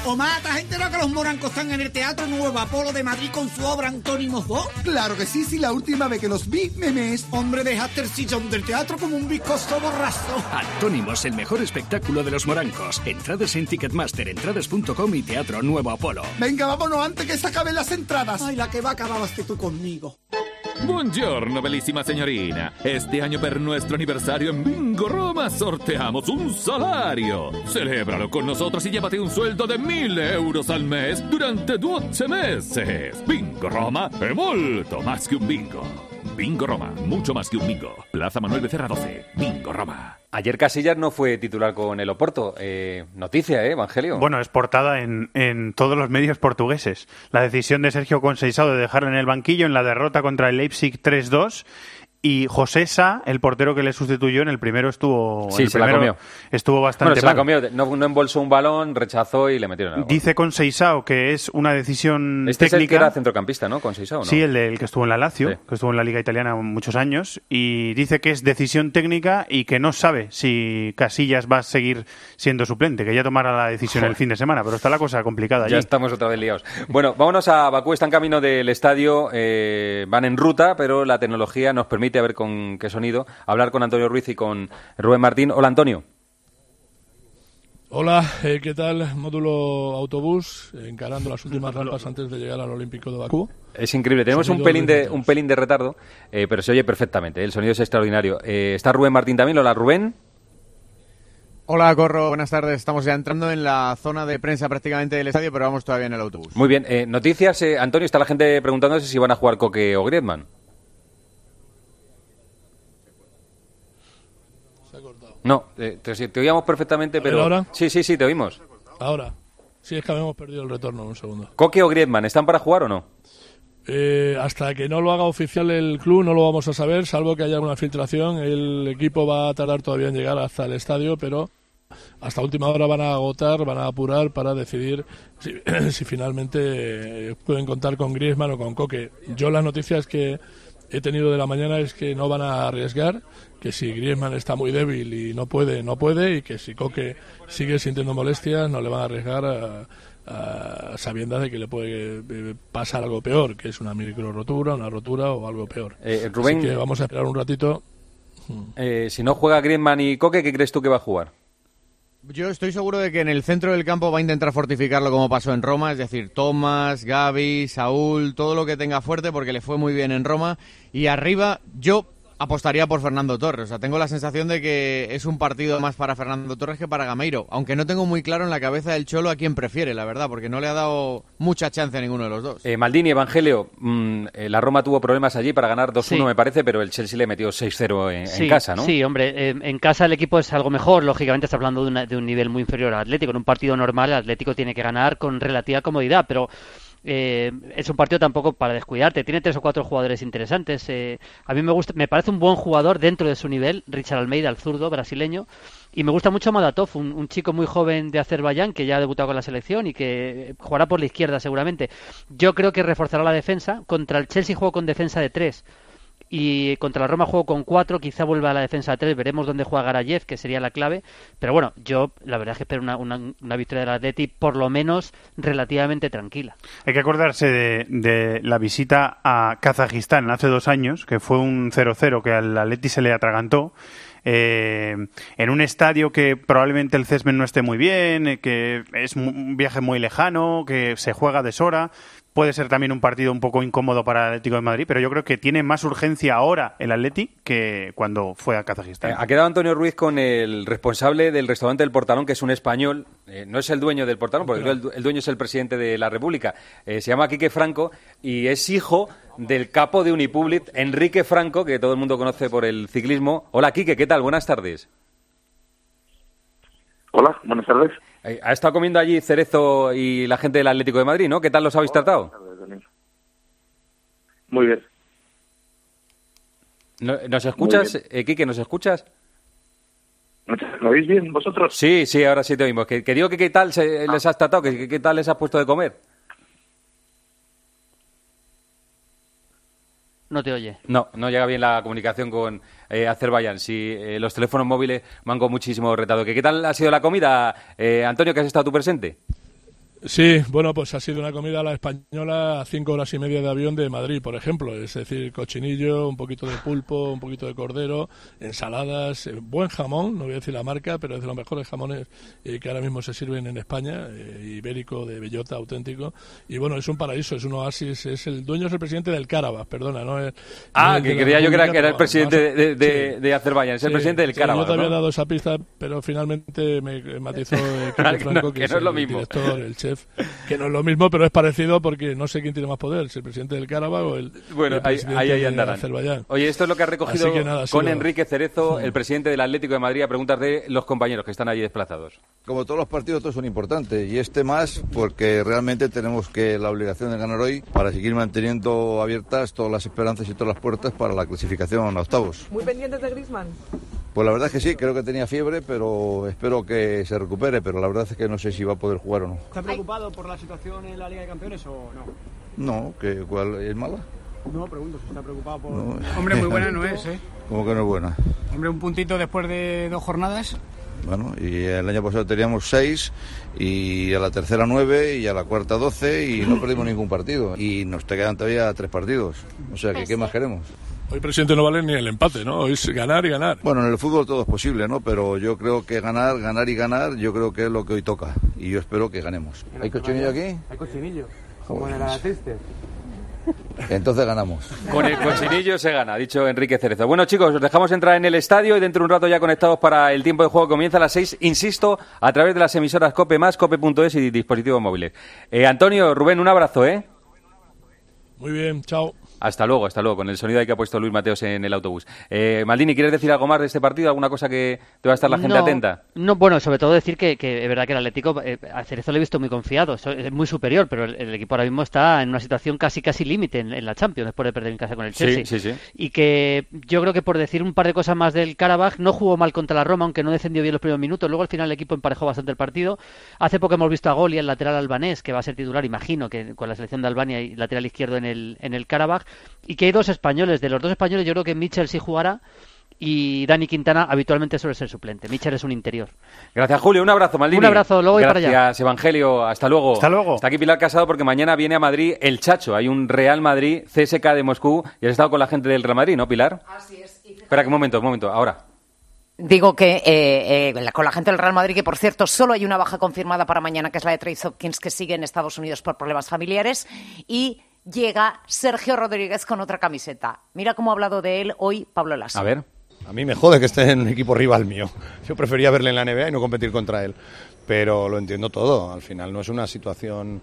Omar, ¿te has enterado que los morancos están en el Teatro Nuevo Apolo de Madrid con su obra Antónimos dos? Claro que sí, sí, la última vez que los vi, memes. Hombre, dejaste el sillón del teatro como un viscoso borrazo. Antónimos, el mejor espectáculo de los morancos. Entradas en Ticketmaster, entradas punto com y Teatro Nuevo Apolo. Venga, vámonos antes que se acaben las entradas. Ay, la que va a acabar vas tú conmigo. Buongiorno, bellissima signorina. Este año per nuestro aniversario en Bingo Roma sorteamos un salario. Celébralo con nosotros y llévate un sueldo de mil euros al mes durante doce meses. Bingo Roma è molto más que un bingo. Bingo Roma, mucho más que un bingo. Plaza Manuel Becerra doce, Bingo Roma. Ayer Casillas no fue titular con el Oporto. Eh, noticia, ¿eh, Evangelio? Bueno, es portada en, en todos los medios portugueses. La decisión de Sergio Conceição de dejarlo en el banquillo en la derrota contra el Leipzig tres dos. Y José Sá, el portero que le sustituyó, en el primero estuvo... Sí, el se primero la comió. Estuvo bastante bueno, se mal. la comió. No, no embolsó un balón, rechazó y le metieron algo. Dice Conceição que es una decisión este técnica. Es el que era centrocampista, ¿no? Conceição, ¿no? Sí, el, de, el que estuvo en la Lazio, sí. que estuvo en la Liga Italiana muchos años. Y dice que es decisión técnica y que no sabe si Casillas va a seguir siendo suplente, que ya tomará la decisión Joder. el fin de semana. Pero está la cosa complicada allí. Ya estamos otra vez liados. Bueno, vámonos a Bakú. Está en camino del estadio. Eh, van en ruta, pero la tecnología nos permite, a ver con qué sonido, hablar con Antonio Ruiz y con Rubén Martín. Hola, Antonio. Hola, eh, ¿qué tal? Módulo autobús, eh, encarando las últimas rampas antes de llegar al Olímpico de Bakú. Es increíble, tenemos un pelín de un pelín de retardo, eh, pero se oye perfectamente, el sonido es extraordinario. Eh, está Rubén Martín también. Hola, Rubén. Hola, Corro, buenas tardes. Estamos ya entrando en la zona de prensa prácticamente del estadio, pero vamos todavía en el autobús. Muy bien, eh, noticias, eh, Antonio, está la gente preguntándose si van a jugar Koke o Griezmann. No, eh, te, te oíamos perfectamente, pero... ¿Ahora? Sí, sí, sí, te oímos. Ahora. Sí, es que habíamos perdido el retorno, un segundo. ¿Koke o Griezmann están para jugar o no? Eh, hasta que no lo haga oficial el club no lo vamos a saber, salvo que haya una filtración. El equipo va a tardar todavía en llegar hasta el estadio, pero hasta última hora van a agotar, van a apurar para decidir si, si finalmente pueden contar con Griezmann o con Koke. Yo las noticias que he tenido de la mañana es que no van a arriesgar, que si Griezmann está muy débil y no puede, no puede, y que si Koke sigue sintiendo molestias no le van a arriesgar a, a sabiendas de que le puede pasar algo peor, que es una micro rotura, una rotura o algo peor. Eh, Rubén, así que vamos a esperar un ratito. Eh, si no juega Griezmann y Koke, ¿qué crees tú que va a jugar? Yo estoy seguro de que en el centro del campo va a intentar fortificarlo como pasó en Roma, es decir, Tomás, Gavi, Saúl, todo lo que tenga fuerte porque le fue muy bien en Roma. Y arriba yo apostaría por Fernando Torres. O sea, tengo la sensación de que es un partido más para Fernando Torres que para Gameiro, aunque no tengo muy claro en la cabeza del Cholo a quién prefiere, la verdad, porque no le ha dado mucha chance a ninguno de los dos. Eh, Maldini, Evangelio, mmm, eh, la Roma tuvo problemas allí para ganar dos uno, sí. me parece, pero el Chelsea le metió seis cero en, sí, en casa, ¿no? Sí, hombre, eh, en casa el equipo es algo mejor, lógicamente está hablando de, una, de un nivel muy inferior al Atlético. En un partido normal el Atlético tiene que ganar con relativa comodidad, pero... Eh, es un partido tampoco para descuidarte. Tiene tres o cuatro jugadores interesantes. Eh, a mí me gusta, me parece un buen jugador dentro de su nivel, Richard Almeida, el zurdo brasileño, y me gusta mucho Madatov, un, un chico muy joven de Azerbaiyán que ya ha debutado con la selección y que jugará por la izquierda seguramente. Yo creo que reforzará la defensa. Contra el Chelsea juego con defensa de tres. Y contra la Roma juego con cuatro, quizá vuelva a la defensa de tres, veremos dónde juega Garayev, que sería la clave, pero bueno, yo la verdad es que espero una, una, una victoria del Atleti por lo menos relativamente tranquila. Hay que acordarse de, de la visita a Kazajistán hace dos años, que fue un cero cero que al Atleti se le atragantó, eh, en un estadio que probablemente el césped no esté muy bien, que es un viaje muy lejano, que se juega a deshora. Puede ser también un partido un poco incómodo para el Atlético de Madrid, pero yo creo que tiene más urgencia ahora el Atleti que cuando fue a Kazajistán. Eh, ha quedado Antonio Ruiz con el responsable del restaurante del Portalón, que es un español. Eh, no es el dueño del Portalón, porque el, el dueño es el presidente de la República. Eh, se llama Quique Franco y es hijo del capo de Unipublic, Enrique Franco, que todo el mundo conoce por el ciclismo. Hola, Quique, ¿qué tal? Buenas tardes. Hola, buenas tardes. Ha estado comiendo allí Cerezo y la gente del Atlético de Madrid, ¿no? ¿Qué tal los habéis tratado? Muy bien. ¿Nos escuchas, eh, Quique, nos escuchas? ¿Lo oís bien vosotros? Sí, sí, ahora sí te oímos. Que, que digo que qué tal se, les has tratado, que qué tal les has puesto de comer. No te oye. No, no llega bien la comunicación con eh, Azerbaiyán. Sí, eh, los teléfonos móviles van con muchísimo retardo. ¿Qué, ¿Qué tal ha sido la comida, eh, Antonio, que has estado tú presente? Sí, bueno, pues ha sido una comida a la española a cinco horas y media de avión de Madrid, por ejemplo. Es decir, cochinillo, un poquito de pulpo, un poquito de cordero, ensaladas, eh, buen jamón, no voy a decir la marca, pero es de los mejores jamones eh, que ahora mismo se sirven en España, eh, ibérico de bellota auténtico. Y bueno, es un paraíso, es un oasis, es el dueño es el presidente del Karabaj, perdona, no es... Ah, no que creía yo que era, que era el presidente más, de, de, sí, de Azerbaiyán, es el sí, presidente del sí, Karabaj, yo te había ¿no? dado esa pista, pero finalmente me matizó eh, Quique que no, Franco, que que, es no es el lo mismo. director, el chef, que no es lo mismo, pero es parecido porque no sé quién tiene más poder, si el presidente del Karabaj o el, bueno, el ahí, presidente ahí, ahí de andarán. Azerbaiyán. Oye, esto es lo que ha recogido Así que nada, ha con sido- Enrique Cerezo, el presidente del Atlético de Madrid, a preguntas de los compañeros que están allí desplazados. Como todos los partidos, todos son importantes y este más porque realmente tenemos que la obligación de ganar hoy para seguir manteniendo abiertas todas las esperanzas y todas las puertas para la clasificación a octavos. Muy pendientes de Griezmann. Pues la verdad es que sí, creo que tenía fiebre, pero espero que se recupere, pero la verdad es que no sé si va a poder jugar o no. ¿Está preocupado por la situación en la Liga de Campeones o no? No, que ¿cuál es mala? No, pregunto si está preocupado por... No. Hombre, muy buena no es, ¿eh? ¿Cómo que no es buena? Hombre, un puntito después de dos jornadas. Bueno, y el año pasado teníamos seis, y a la tercera nueve, y a la cuarta doce, y no perdimos ningún partido. Y nos te quedan todavía tres partidos. O sea, que ¿qué más queremos? Hoy, presidente, no vale ni el empate, ¿no? Hoy es ganar y ganar. Bueno, en el fútbol todo es posible, ¿no? Pero yo creo que ganar, ganar y ganar, yo creo que es lo que hoy toca. Y yo espero que ganemos. ¿Hay cochinillo aquí? Hay cochinillo, como en la triste. Entonces ganamos. Con el cochinillo se gana, ha dicho Enrique Cerezo. Bueno, chicos, os dejamos entrar en el estadio y dentro de un rato ya conectados para el tiempo de juego. Comienza a las seis, insisto, a través de las emisoras COPE más, cope punto es y dispositivos móviles. Eh, Antonio, Rubén, un abrazo, ¿eh? Muy bien, chao. Hasta luego, hasta luego, con el sonido ahí que ha puesto Luis Mateos en el autobús. Eh, Maldini, ¿quieres decir algo más de este partido? ¿Alguna cosa que te va a estar la gente no, atenta? No, bueno, sobre todo decir que, que es verdad que el Atlético, eh, a Cerezo le he visto muy confiado, so- es muy superior, pero el, el equipo ahora mismo está en una situación casi casi límite en, en la Champions, después de perder en casa con el Chelsea. Sí, sí, sí. Y que yo creo que por decir un par de cosas más del Karabaj, no jugó mal contra la Roma, aunque no defendió bien los primeros minutos, luego al final el equipo emparejó bastante el partido. Hace poco hemos visto a Goli, el lateral albanés, que va a ser titular, imagino, que con la selección de Albania y lateral izquierdo en el, en el Karabaj, y que hay dos españoles. De los dos españoles yo creo que Mitchell sí jugará y Dani Quintana habitualmente suele ser suplente. Mitchell es un interior. Gracias, Julio. Un abrazo, Maldini. Un abrazo, luego voy para allá. Gracias, Evangelio. Hasta luego. Hasta luego. Está aquí Pilar Casado porque mañana viene a Madrid el Chacho. Hay un Real Madrid C S K de Moscú y has estado con la gente del Real Madrid, ¿no, Pilar? Así es. Y Espera, que un momento, un momento. Ahora. Digo que eh, eh, con la gente del Real Madrid, que por cierto solo hay una baja confirmada para mañana, que es la de Trace Hopkins, que sigue en Estados Unidos por problemas familiares, y llega Sergio Rodríguez con otra camiseta. Mira cómo ha hablado de él hoy Pablo Lasso. A ver. A mí me jode que esté en un equipo rival mío. Yo prefería verle en la N B A y no competir contra él. Pero lo entiendo todo. Al final no es una situación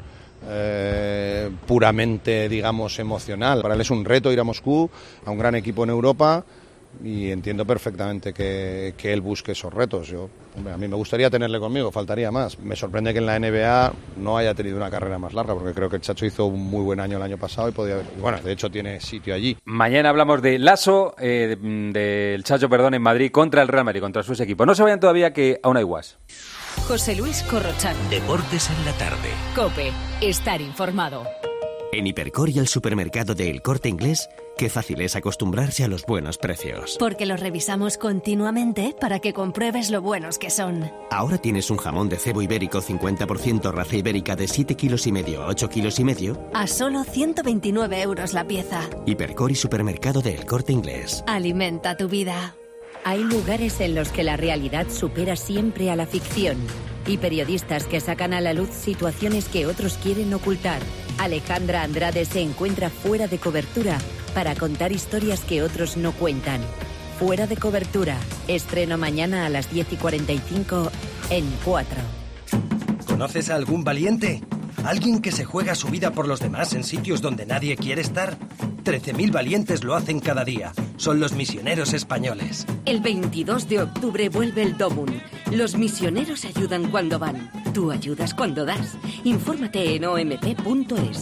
eh, puramente, digamos, emocional. Para él es un reto ir a Moscú, a un gran equipo en Europa, y entiendo perfectamente que, que él busque esos retos. Yo, hombre, a mí me gustaría tenerle conmigo, faltaría más. Me sorprende que en la N B A no haya tenido una carrera más larga, porque creo que el Chacho hizo un muy buen año el año pasado y podía haber, y bueno, de hecho tiene sitio allí. Mañana hablamos de Lasso, eh, del de Chacho, perdón, en Madrid contra el Real Madrid, contra sus equipos. No se vayan todavía, que aún hay guas. José Luis Corrochano. Deportes en la tarde. COPE. Estar informado. En Hipercor y el supermercado de El Corte Inglés, qué fácil es acostumbrarse a los buenos precios. Porque los revisamos continuamente para que compruebes lo buenos que son. Ahora tienes un jamón de cebo ibérico cincuenta por ciento raza ibérica de siete kilos y medio a ocho kilos y medio. A solo ciento veintinueve euros la pieza. Hipercor y supermercado de El Corte Inglés. Alimenta tu vida. Hay lugares en los que la realidad supera siempre a la ficción y periodistas que sacan a la luz situaciones que otros quieren ocultar. Alejandra Andrade se encuentra fuera de cobertura para contar historias que otros no cuentan. Fuera de cobertura. Estreno mañana a las diez y cuarenta y cinco en cuatro. ¿Conoces a algún valiente? ¿Alguien que se juega su vida por los demás en sitios donde nadie quiere estar? trece mil valientes lo hacen cada día. Son los misioneros españoles. El veintidós de octubre vuelve el Domun. Los misioneros ayudan cuando van. Tú ayudas cuando das. Infórmate en o m p punto es.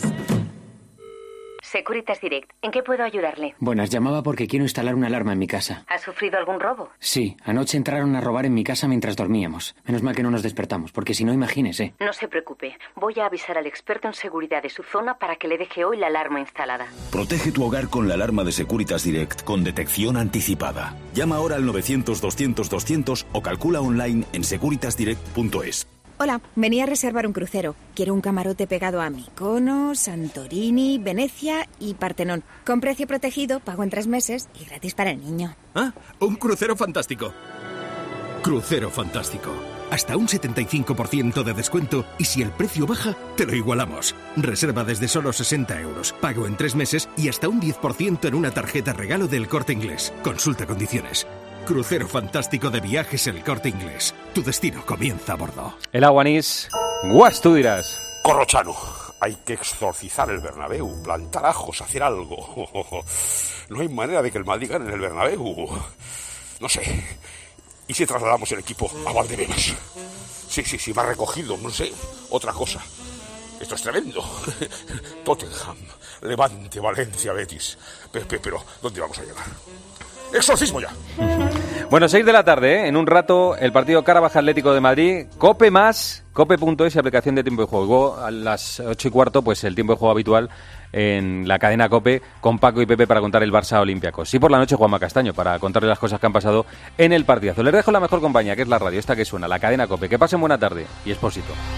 Securitas Direct, ¿en qué puedo ayudarle? Buenas, llamaba porque quiero instalar una alarma en mi casa. ¿Ha sufrido algún robo? Sí, anoche entraron a robar en mi casa mientras dormíamos. Menos mal que no nos despertamos, porque si no, imagínese. No se preocupe, voy a avisar al experto en seguridad de su zona para que le deje hoy la alarma instalada. Protege tu hogar con la alarma de Securitas Direct con detección anticipada. Llama ahora al novecientos doscientos doscientos o calcula online en securitas direct punto es. Hola, venía a reservar un crucero. Quiero un camarote pegado a Mykonos, Santorini, Venecia y Partenón. Con precio protegido, pago en tres meses y gratis para el niño. Ah, un crucero fantástico. Crucero fantástico. Hasta un setenta y cinco por ciento de descuento y si el precio baja, te lo igualamos. Reserva desde solo sesenta euros, pago en tres meses y hasta un diez por ciento en una tarjeta regalo del Corte Inglés. Consulta condiciones. Crucero fantástico de viajes El Corte Inglés. Tu destino comienza a bordo. El aguanís. Guas, tú dirás. Corrochano, hay que exorcizar el Bernabéu, plantar ajos, hacer algo. No hay manera de que el Madrid gane en el Bernabéu. No sé. ¿Y si trasladamos el equipo a Valdebebas? Sí, sí, sí, va recogido, no sé, otra cosa. Esto es tremendo. Tottenham, Levante, Valencia, Betis. Pero, pero, ¿dónde vamos a llegar? ¡Exorcismo ya! Bueno, seis de la tarde, ¿eh? En un rato el partido Carabaj Atlético de Madrid, Cope más, cope punto es y aplicación de tiempo de juego. Luego a las ocho y cuarto, pues el tiempo de juego habitual en la cadena Cope con Paco y Pepe para contar el Barça Olympiacos. Y por la noche Juanma Castaño para contarles las cosas que han pasado en el partidazo. Les dejo la mejor compañía, que es la radio, esta que suena, la cadena Cope. Que pasen buena tarde y Expósito.